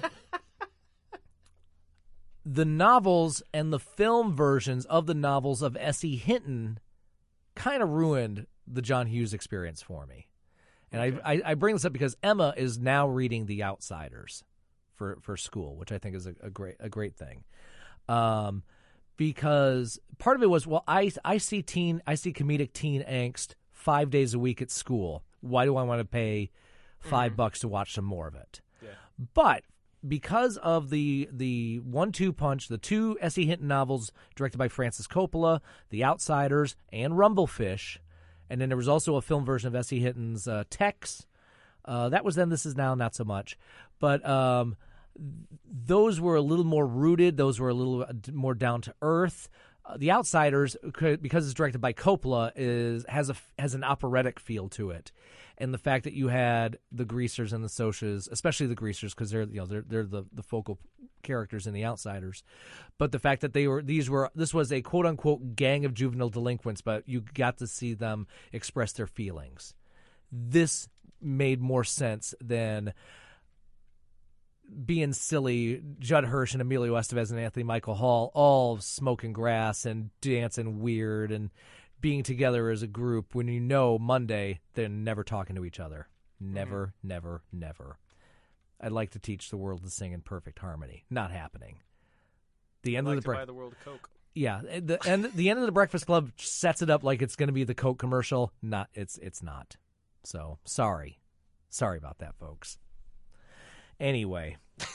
the novels and the film versions of the novels of S E. Hinton kind of ruined the John Hughes experience for me. And okay. I, I, I bring this up because Emma is now reading The Outsiders for, for school, which I think is a, a great a great thing. Um, because part of it was, well, I I see teen I see comedic teen angst five days a week at school. Why do I want to pay five mm-hmm. bucks to watch some more of it? Yeah. But because of the the one two punch, the two S E. Hinton novels directed by Francis Coppola, The Outsiders, and Rumblefish, and then there was also a film version of S E. Hinton's uh, Tex. Uh, that was then, this is now, not so much. But um, those were a little more rooted. Those were a little more down to earth. Uh, the Outsiders, because it's directed by Coppola, is has a has an operatic feel to it. And the fact that you had the Greasers and the Socs, especially the Greasers, because they're you know they're they're the, the focal characters in The Outsiders, but the fact that they were these were this was a quote unquote gang of juvenile delinquents, but you got to see them express their feelings. This made more sense than being silly. Judd Hirsch and Emilio Estevez and Anthony Michael Hall all smoking grass and dancing weird and being together as a group when you know Monday they're never talking to each other. Never, mm-hmm. never, never. I'd like to teach the world to sing in perfect harmony. Not happening. The end I'd like of the to bre- buy the world a Coke. Yeah, the and the end of the Breakfast Club sets it up like it's going to be the Coke commercial. Not it's it's not. So sorry, sorry about that, folks. Anyway,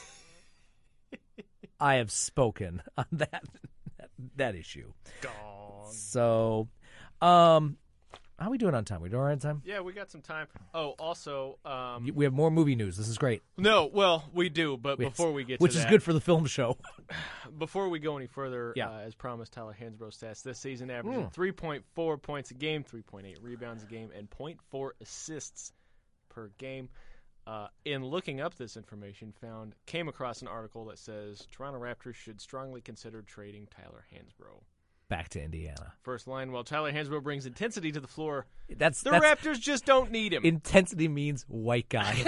I have spoken on that that, that issue. Gone. So. Um, how are we doing on time? We doing all right on time? Yeah, we got some time. Oh, also, um, we have more movie news. This is great. No, well, we do, but we, before we get which to is that, good for the film show. Before we go any further, yeah. uh, as promised, Tyler Hansbrough stats this season averaging mm. three point four points a game, three point eight rebounds a game, and zero point four assists per game. Uh, in looking up this information, found came across an article that says Toronto Raptors should strongly consider trading Tyler Hansbrough back to Indiana. First line, while Tyler Hansbrough brings intensity to the floor, that's the that's, Raptors just don't need him. Intensity means white guy.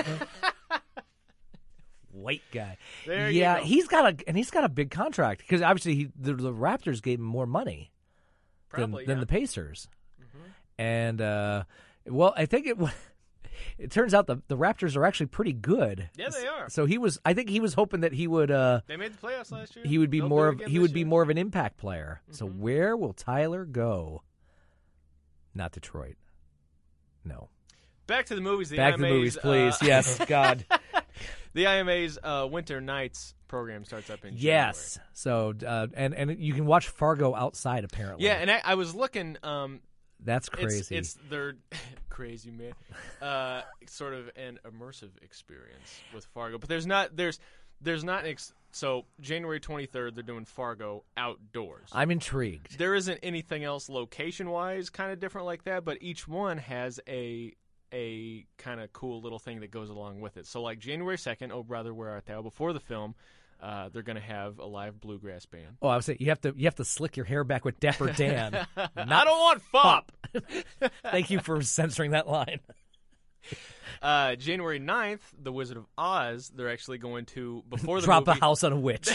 White guy. There yeah, you go. he's got a and he's got a big contract because obviously he, the, the Raptors gave him more money Probably, than, than yeah. the Pacers. Mm-hmm. And uh, well, I think it it turns out the the Raptors are actually pretty good. Yeah, they are. So he was. I think he was hoping that he would. Uh, they made the playoffs last year. He would be They'll more do it of again he this would be year. more of an impact player. Mm-hmm. So where will Tyler go? Not Detroit. No. Back to the movies. The Back I M A's, to the movies, please. Uh, yes, God. The I M A's uh, Winter Nights program starts up in January. Yes. So uh, and and you can watch Fargo outside apparently. Yeah, and I, I was looking. Um, That's crazy. It's, it's their crazy man. Uh, sort of an immersive experience with Fargo, but there's not there's there's not an ex- so January twenty-third they're doing Fargo outdoors. I'm intrigued. There isn't anything else location wise kind of different like that, but each one has a a kind of cool little thing that goes along with it. So like January second, Oh Brother Where Art Thou, before the film. Uh, they're going to have a live bluegrass band. Oh, I was saying you have to you have to slick your hair back with Dapper Dan. I don't want fop. Thank you for censoring that line. uh, January ninth, The Wizard of Oz. They're actually going to before the drop movie, a house on a witch.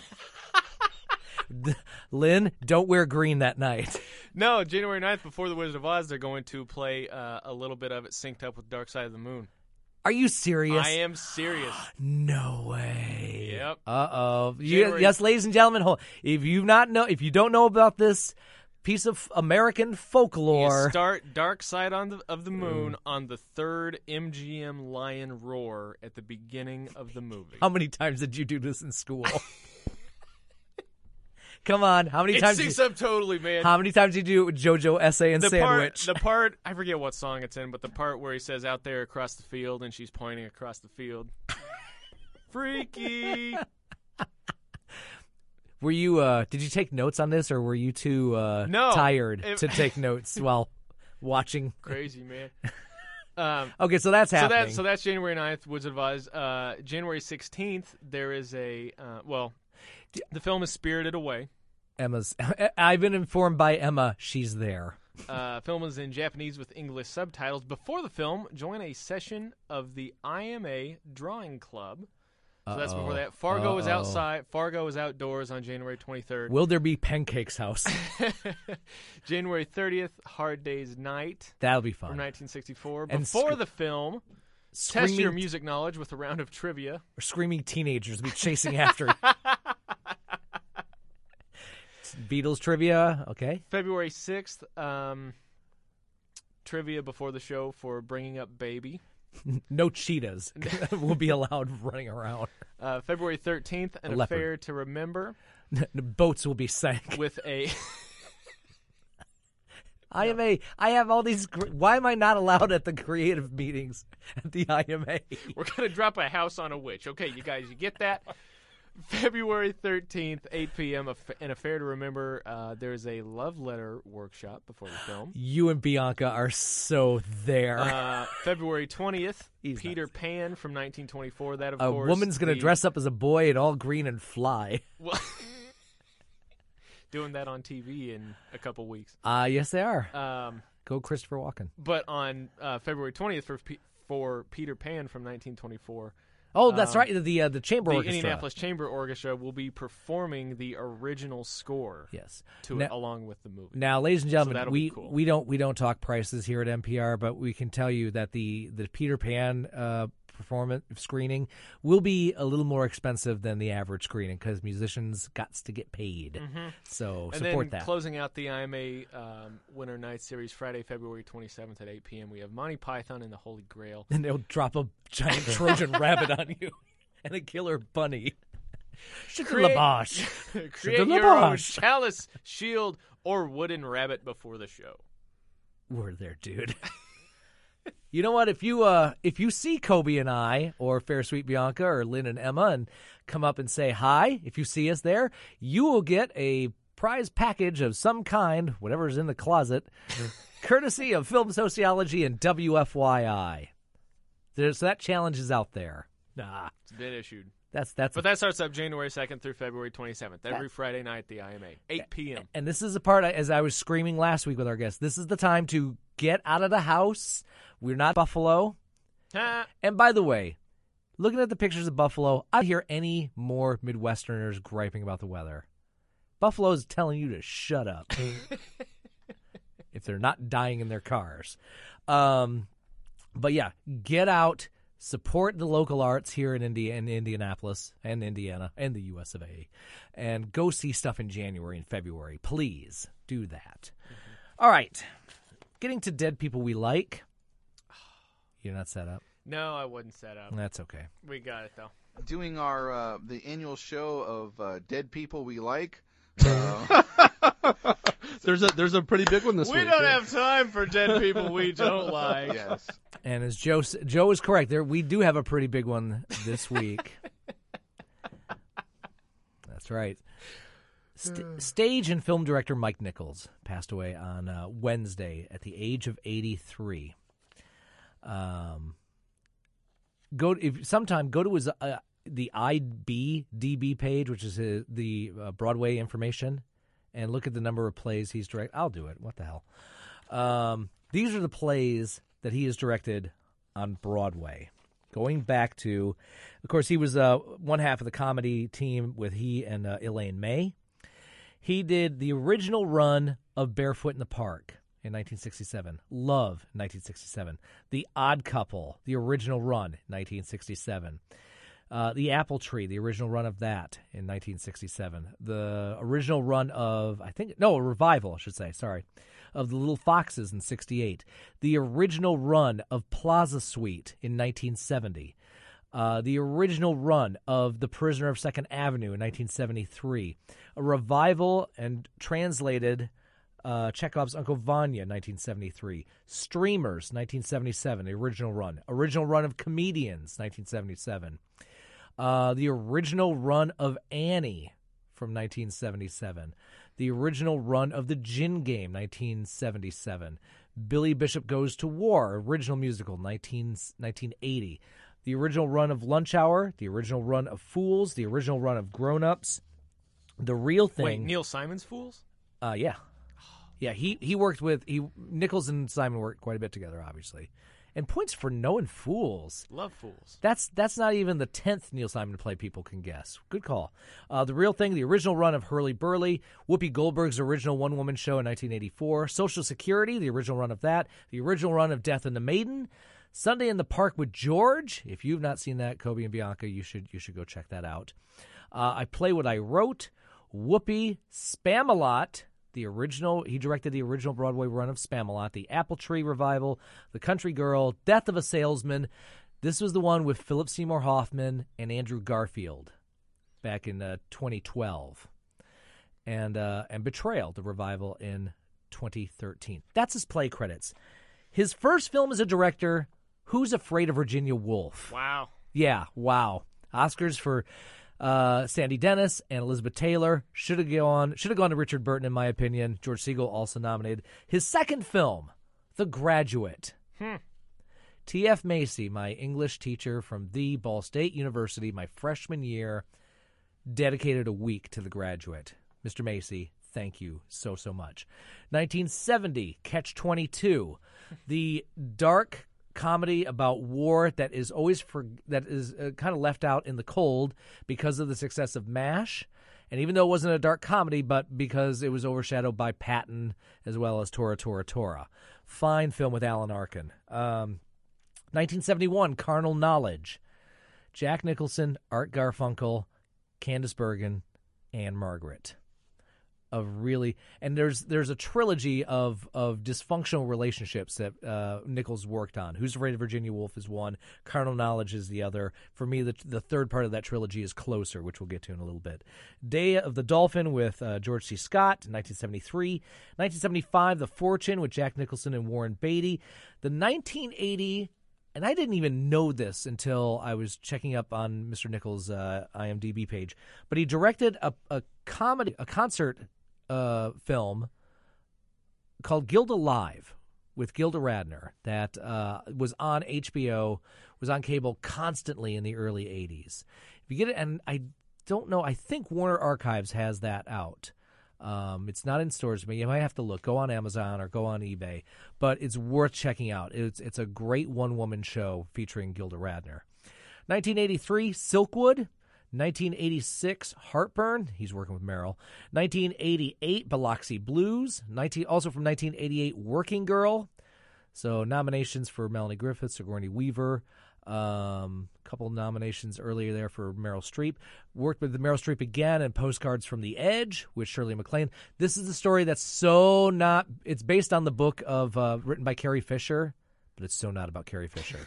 Lynn, don't wear green that night. No, January ninth, before The Wizard of Oz, they're going to play uh, a little bit of it synced up with Dark Side of the Moon. Are you serious? I am serious. No way. Yep. Uh oh. Yes, ladies and gentlemen, hold. If you not know, if you don't know about this piece of American folklore, you start Dark Side on the, of the Moon mm. on the third M G M Lion roar at the beginning of the movie. How many times did you do this in school? Come on, how many it times? syncs you, up totally, man. How many times do you do it with JoJo essay and the sandwich? Part, the part I forget what song it's in, but the part where he says "out there across the field" and she's pointing across the field. Freaky. Were you? Uh, did you take notes on this, or were you too uh, no, tired it, to take notes while watching? Crazy, man. Um, okay, so that's happening. So, that, so that's January ninth, Woods Advise. Uh, January sixteenth, there is a, uh, well, the film is Spirited Away. Emma's. I've been informed by Emma she's there. Uh, film is in Japanese with English subtitles. Before the film, join a session of the I M A Drawing Club. So Uh-oh. that's before that. Fargo Uh-oh. is outside. Fargo is outdoors on January twenty-third. Will there be Pancake's House? January thirtieth, Hard Day's Night. That'll be fun. From nineteen sixty-four. And Before sc- the film, screaming, test your music knowledge with a round of trivia. Or screaming teenagers will be chasing after Beatles trivia. Okay. February sixth, um, trivia before the show for Bringing Up Baby. No cheetahs will be allowed running around. Uh, February thirteenth, An A Affair leopard. to Remember. Boats will be sank. With a... I M A. I have all these... Why am I not allowed at the creative meetings at the I M A? We're going to drop a house on a witch. Okay, you guys, you get that? February thirteenth, eight p.m., An Affair to Remember. Uh, there's a love letter workshop before the film. You and Bianca are so there. Uh, February twentieth, Peter nuts. Pan from nineteen twenty-four. That, of a course. A woman's going to the... dress up as a boy in all green and fly. Well, doing that on T V in a couple weeks. Ah, uh, yes, they are. Um, Go Christopher Walken. But on uh, February twentieth for, P- for Peter Pan from nineteen twenty-four... Oh, that's um, right. The uh, the chamber the orchestra. Indianapolis Chamber Orchestra will be performing the original score. Yes, to now, it along with the movie. Now, ladies and gentlemen, so we cool. we don't we don't talk prices here at N P R, but we can tell you that the the Peter Pan uh, performance screening will be a little more expensive than the average screening because musicians got to get paid. Mm-hmm. So and support then that. Closing out the I M A um, Winter Night Series, Friday, February twenty-seventh at eight p.m. We have Monty Python and the Holy Grail, and they'll drop a giant Trojan rabbit on you. And a killer bunny. Create, Labash. create your own chalice, shield, or wooden rabbit before the show. We're there, dude. You know what? If you uh, if you see Kobe and I, or Fair Sweet Bianca, or Lynn and Emma, and come up and say hi, if you see us there, you will get a prize package of some kind, whatever's in the closet, courtesy of Film Sociology and W F Y I. There's, that challenge is out there. Nah. It's been issued. That's that's. But that starts up January second through February twenty-seventh, every Friday night at the I M A, eight p.m. And this is the part, as I was screaming last week with our guests, this is the time to get out of the house. We're not Buffalo. And by the way, looking at the pictures of Buffalo, I don't hear any more Midwesterners griping about the weather. Buffalo's telling you to shut up if they're not dying in their cars. Um, but yeah, get out. Support the local arts here in India, in Indianapolis and Indiana and the U S of A. And go see stuff in January and February. Please do that. Mm-hmm. All right. Getting to dead people we like. You're not set up? No, I wasn't set up. That's okay. We got it, though. Doing our uh, the annual show of uh, dead people we like. Uh, there's a there's a pretty big one this we week. We don't yeah. have time for dead people we don't like. Yes. And as Joe Joe is correct, there we do have a pretty big one this week. That's right. St- stage and film director Mike Nichols passed away on uh, Wednesday at the age of eighty-three. Um, go if sometime go to his uh, the I B D B page, which is his, the uh, Broadway information, and look at the number of plays he's directed. I'll do it. What the hell? Um, these are the plays that he has directed on Broadway. Going back to, of course, he was uh, one half of the comedy team with he and uh, Elaine May. He did the original run of Barefoot in the Park in nineteen sixty-seven. Love, nineteen sixty-seven. The Odd Couple, the original run, nineteen sixty-seven. Uh, the Apple Tree, the original run of that in nineteen sixty-seven. The original run of, I think, no, a revival, I should say, sorry, of The Little Foxes in sixty-eight. The original run of Plaza Suite in nineteen seventy. Uh, the original run of The Prisoner of Second Avenue in nineteen seventy-three. A revival and translated uh, Chekhov's Uncle Vanya in nineteen seventy-three. Streamers, nineteen seventy-seven, the original run. Original run of Comedians, nineteen seventy-seven. Uh, the original run of Annie from nineteen seventy-seven. The original run of The Gin Game, nineteen seventy-seven. Billy Bishop Goes to War, original musical, nineteen eighty. The original run of Lunch Hour, the original run of Fools, the original run of Grown Ups. The Real Thing. Wait, Neil Simon's Fools? Uh, yeah. Yeah, he, he worked with, he Nichols and Simon worked quite a bit together, obviously. And points for knowing Fools. Love Fools. That's that's not even the tenth Neil Simon play people can guess. Good call. Uh, the Real Thing, the original run of Hurly Burly. Whoopi Goldberg's original one-woman show in nineteen eighty-four. Social Security, the original run of that. The original run of Death and the Maiden. Sunday in the Park with George. If you've not seen that, Kobe and Bianca, you should you should go check that out. Uh, I Play What I Wrote. Whoopi, Spamalot. The original, he directed the original Broadway run of Spamalot, the Apple Tree Revival, The Country Girl, Death of a Salesman. This was the one with Philip Seymour Hoffman and Andrew Garfield back in uh, twenty twelve. And uh, and Betrayal, the revival in twenty thirteen. That's his play credits. His first film as a director, Who's Afraid of Virginia Woolf? Wow. Yeah, wow. Oscars for Uh, Sandy Dennis and Elizabeth Taylor should have gone should have gone to Richard Burton, in my opinion. George Segal also nominated. His second film, The Graduate. Hmm. T F Macy, my English teacher from the Ball State University, my freshman year, dedicated a week to The Graduate. Mister Macy, thank you so, so much. nineteen seventy, Catch twenty-two, the dark comedy about war that is always for that is uh, kind of left out in the cold because of the success of MASH, and even though it wasn't a dark comedy, but because it was overshadowed by Patton as well as Tora Tora Tora. Fine film with Alan Arkin. Um, nineteen seventy-one, Carnal Knowledge. Jack Nicholson, Art Garfunkel, Candice Bergen, and Margaret. Of really, and there's there's a trilogy of of dysfunctional relationships that uh, Nichols worked on. Who's Afraid of Virginia Woolf is one. Carnal Knowledge is the other. For me, the the third part of that trilogy is Closer, which we'll get to in a little bit. Day of the Dolphin with uh, George C. Scott, nineteen seventy-three. nineteen seventy-five, The Fortune with Jack Nicholson and Warren Beatty. The nineteen eighty, and I didn't even know this until I was checking up on Mister Nichols' uh, I M D B page, but he directed a, a comedy, a concert Uh, film called Gilda Live with Gilda Radner that uh, was on H B O, was on cable constantly in the early eighties. If you get it, and I don't know, I think Warner Archives has that out. Um, it's not in stores, but you might have to look. Go on Amazon or go on eBay, but it's worth checking out. It's it's a great one-woman show featuring Gilda Radner. nineteen eighty-three, Silkwood. nineteen eighty-six, Heartburn. He's working with Meryl. nineteen eighty-eight, Biloxi Blues. nineteen also from nineteen eighty-eight, Working Girl. So nominations for Melanie Griffith, Sigourney Weaver. A um, couple nominations earlier there for Meryl Streep. Worked with Meryl Streep again in Postcards from the Edge with Shirley MacLaine. This is a story that's so not... It's based on the book of uh, written by Carrie Fisher, but it's so not about Carrie Fisher.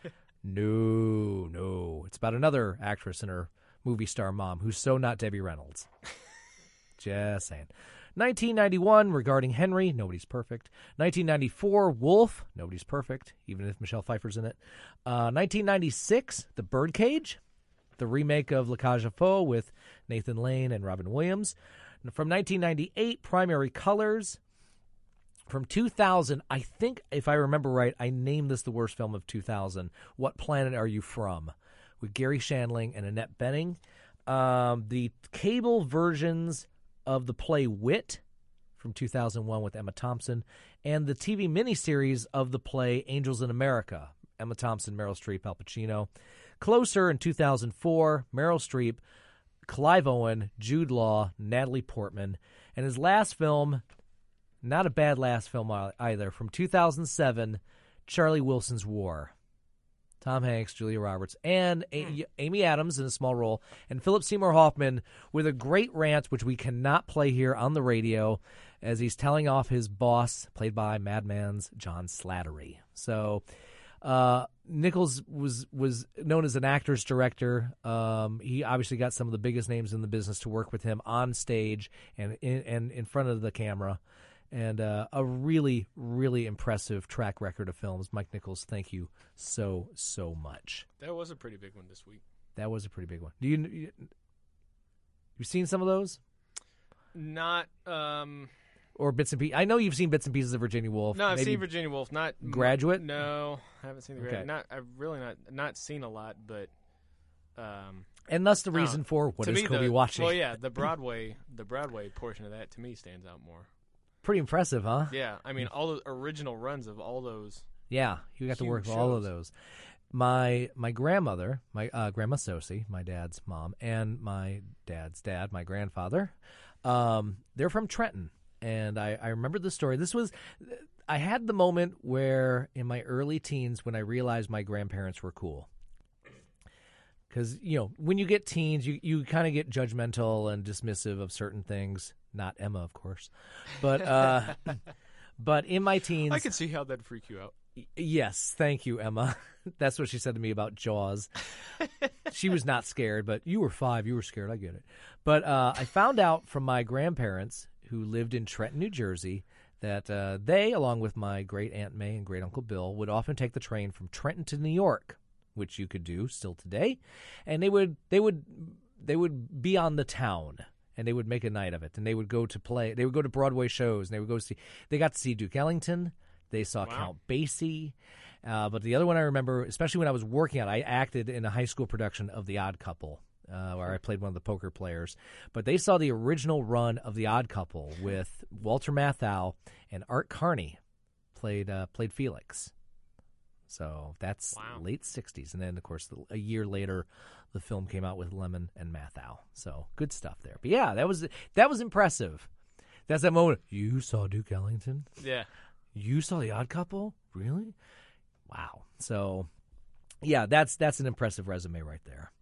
no, no. It's about another actress and her movie star mom, who's so not Debbie Reynolds. Just saying. nineteen ninety-one, Regarding Henry, Nobody's Perfect. nineteen ninety-four, Wolf, Nobody's Perfect, even if Michelle Pfeiffer's in it. Uh, nineteen ninety-six, The Birdcage, the remake of La Cage aux Folles with Nathan Lane and Robin Williams. From nineteen ninety-eight, Primary Colors. From two thousand, I think, if I remember right, I named this the worst film of two thousand, What Planet Are You From? With Gary Shandling and Annette Bening. Um, the cable versions of the play Wit from two thousand one with Emma Thompson, and the T V miniseries of the play Angels in America, Emma Thompson, Meryl Streep, Al Pacino. Closer in two thousand four, Meryl Streep, Clive Owen, Jude Law, Natalie Portman. And his last film, not a bad last film either, from two thousand seven, Charlie Wilson's War. Tom Hanks, Julia Roberts, and a- Amy Adams in a small role, and Philip Seymour Hoffman with a great rant, which we cannot play here on the radio, as he's telling off his boss, played by Madman's John Slattery. So, uh, Nichols was was known as an actor's director. Um, he obviously got some of the biggest names in the business to work with him on stage and in, and in front of the camera. And uh, a really, really impressive track record of films. Mike Nichols, thank you so, so much. That was a pretty big one this week. That was a pretty big one. Do you, you you've seen some of those? Not um, or bits and pieces. I know you've seen bits and pieces of Virginia Woolf. No, I've Maybe seen Virginia Woolf. Not Graduate. No, I haven't seen the Graduate. Okay. Not I've really not not seen a lot, but um, and that's the I don't reason know. for what To is me, Kobe the, watching. Well, yeah, the Broadway the Broadway portion of that to me stands out more. Pretty impressive, huh? Yeah, I mean all the original runs of all those. Yeah, you got to work huge with all of shows. those. My my grandmother, my uh, Grandma Sosie, my dad's mom, and my dad's dad, my grandfather, um, they're from Trenton. And I, I remember the story. This was, I had the moment where in my early teens when I realized my grandparents were cool. Because, you know, when you get teens, you, you kind of get judgmental and dismissive of certain things. Not Emma, of course. But uh, but in my teens... I can see how that'd freak you out. Y- yes, thank you, Emma. That's what she said to me about Jaws. She was not scared, but you were five. You were scared. I get it. But uh, I found out from my grandparents, who lived in Trenton, New Jersey, that uh, they, along with my great Aunt May and great Uncle Bill, would often take the train from Trenton to New York, which you could do still today, and they would they would they would be on the town. And they would make a night of it, and they would go to play. They would go to Broadway shows, and they would go see. They got to see Duke Ellington. They saw Wow. Count Basie. Uh, but the other one I remember, especially when I was working on, it, I acted in a high school production of The Odd Couple, uh, where I played one of the poker players. But they saw the original run of The Odd Couple with Walter Matthau and Art Carney played uh, played Felix. So that's Wow. late sixties. And then, of course, a year later, the film came out with Lemon and Matthau. So good stuff there. But yeah, that was that was impressive. That's that moment. You saw Duke Ellington? Yeah. You saw The Odd Couple? Really? Wow. So yeah, that's that's an impressive resume right there.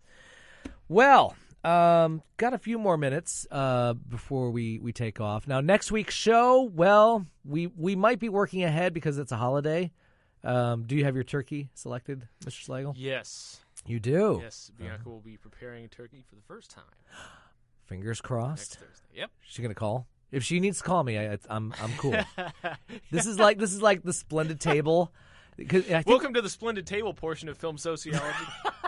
Well, um, got a few more minutes uh, before we, we take off. Now, next week's show, well, we we might be working ahead because it's a holiday. Um, do you have your turkey selected, Mister Slagle? Yes. You do? Yes, Bianca will be preparing a turkey for the first time. Fingers crossed. Next Thursday. Yep. She's gonna call. If she needs to call me, I, I'm I'm cool. This is like this is like the Splendid Table. 'Cause I think, Welcome to the Splendid Table portion of Film Sociology.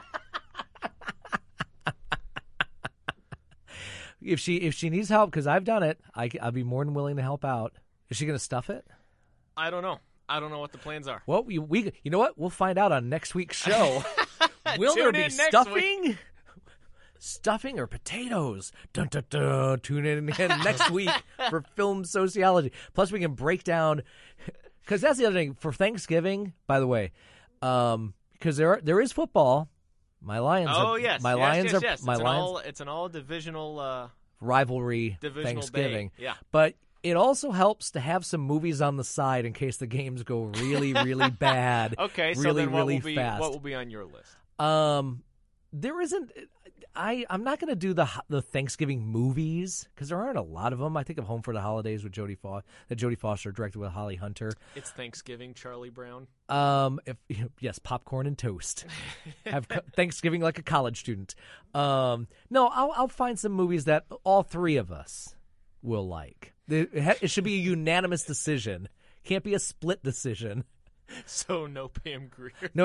if she if she needs help, because I've done it, I, I'll be more than willing to help out. Is she gonna stuff it? I don't know. I don't know what the plans are. Well, we, we you know what? We'll find out on next week's show. Will there Tune be in next stuffing? week. Stuffing or potatoes? Dun, dun, dun. Tune in again next week for Film Sociology. Plus, we can break down, because that's the other thing for Thanksgiving. By the way, um, because there are, there is football. My Lions. Oh are, yes, my yes, Lions yes, are yes. my it's Lions An all, it's an all divisional uh, rivalry. divisional Thanksgiving. day. Yeah. But it also helps to have some movies on the side in case the games go really, really bad. Okay, so really, then what really will be fast. what will be on your list? Um, there isn't. I I'm not going to do the the Thanksgiving movies because there aren't a lot of them. I think of Home for the Holidays with Jodie Foster, that Jodie Foster directed with Holly Hunter. It's Thanksgiving, Charlie Brown. Um, if yes, popcorn and toast. Have co- Thanksgiving like a college student. Um, no, I'll I'll find some movies that all three of us will like. It, it should be a unanimous decision. Can't be a split decision. So no Pam Grier. No.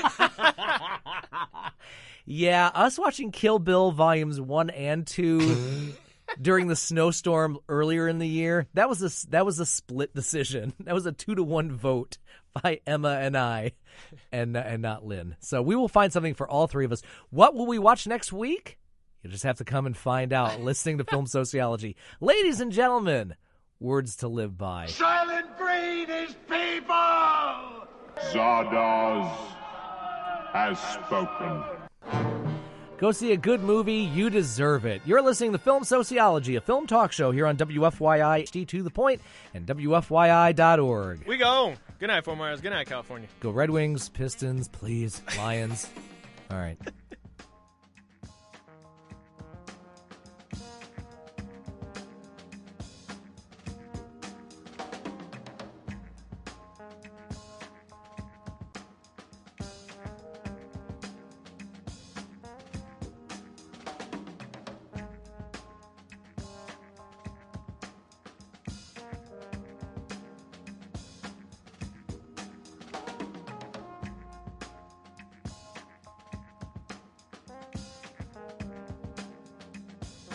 Yeah, us watching Kill Bill volumes one and two during the snowstorm earlier in the year, that was a that was a split decision. That was a two to one vote by Emma and I, and and not Lynn. So we will find something for all three of us. What will we watch next week? You just have to come and find out. Listening to Film Sociology, ladies and gentlemen, words to live by. Silent breed is people! Zardoz has spoken. Go see a good movie. You deserve it. You're listening to Film Sociology, a film talk show here on W F Y I H D To The Point and W F Y I dot org. We go. Good night, Fort Myers. Good night, California. Go Red Wings, Pistons, please, Lions. All right.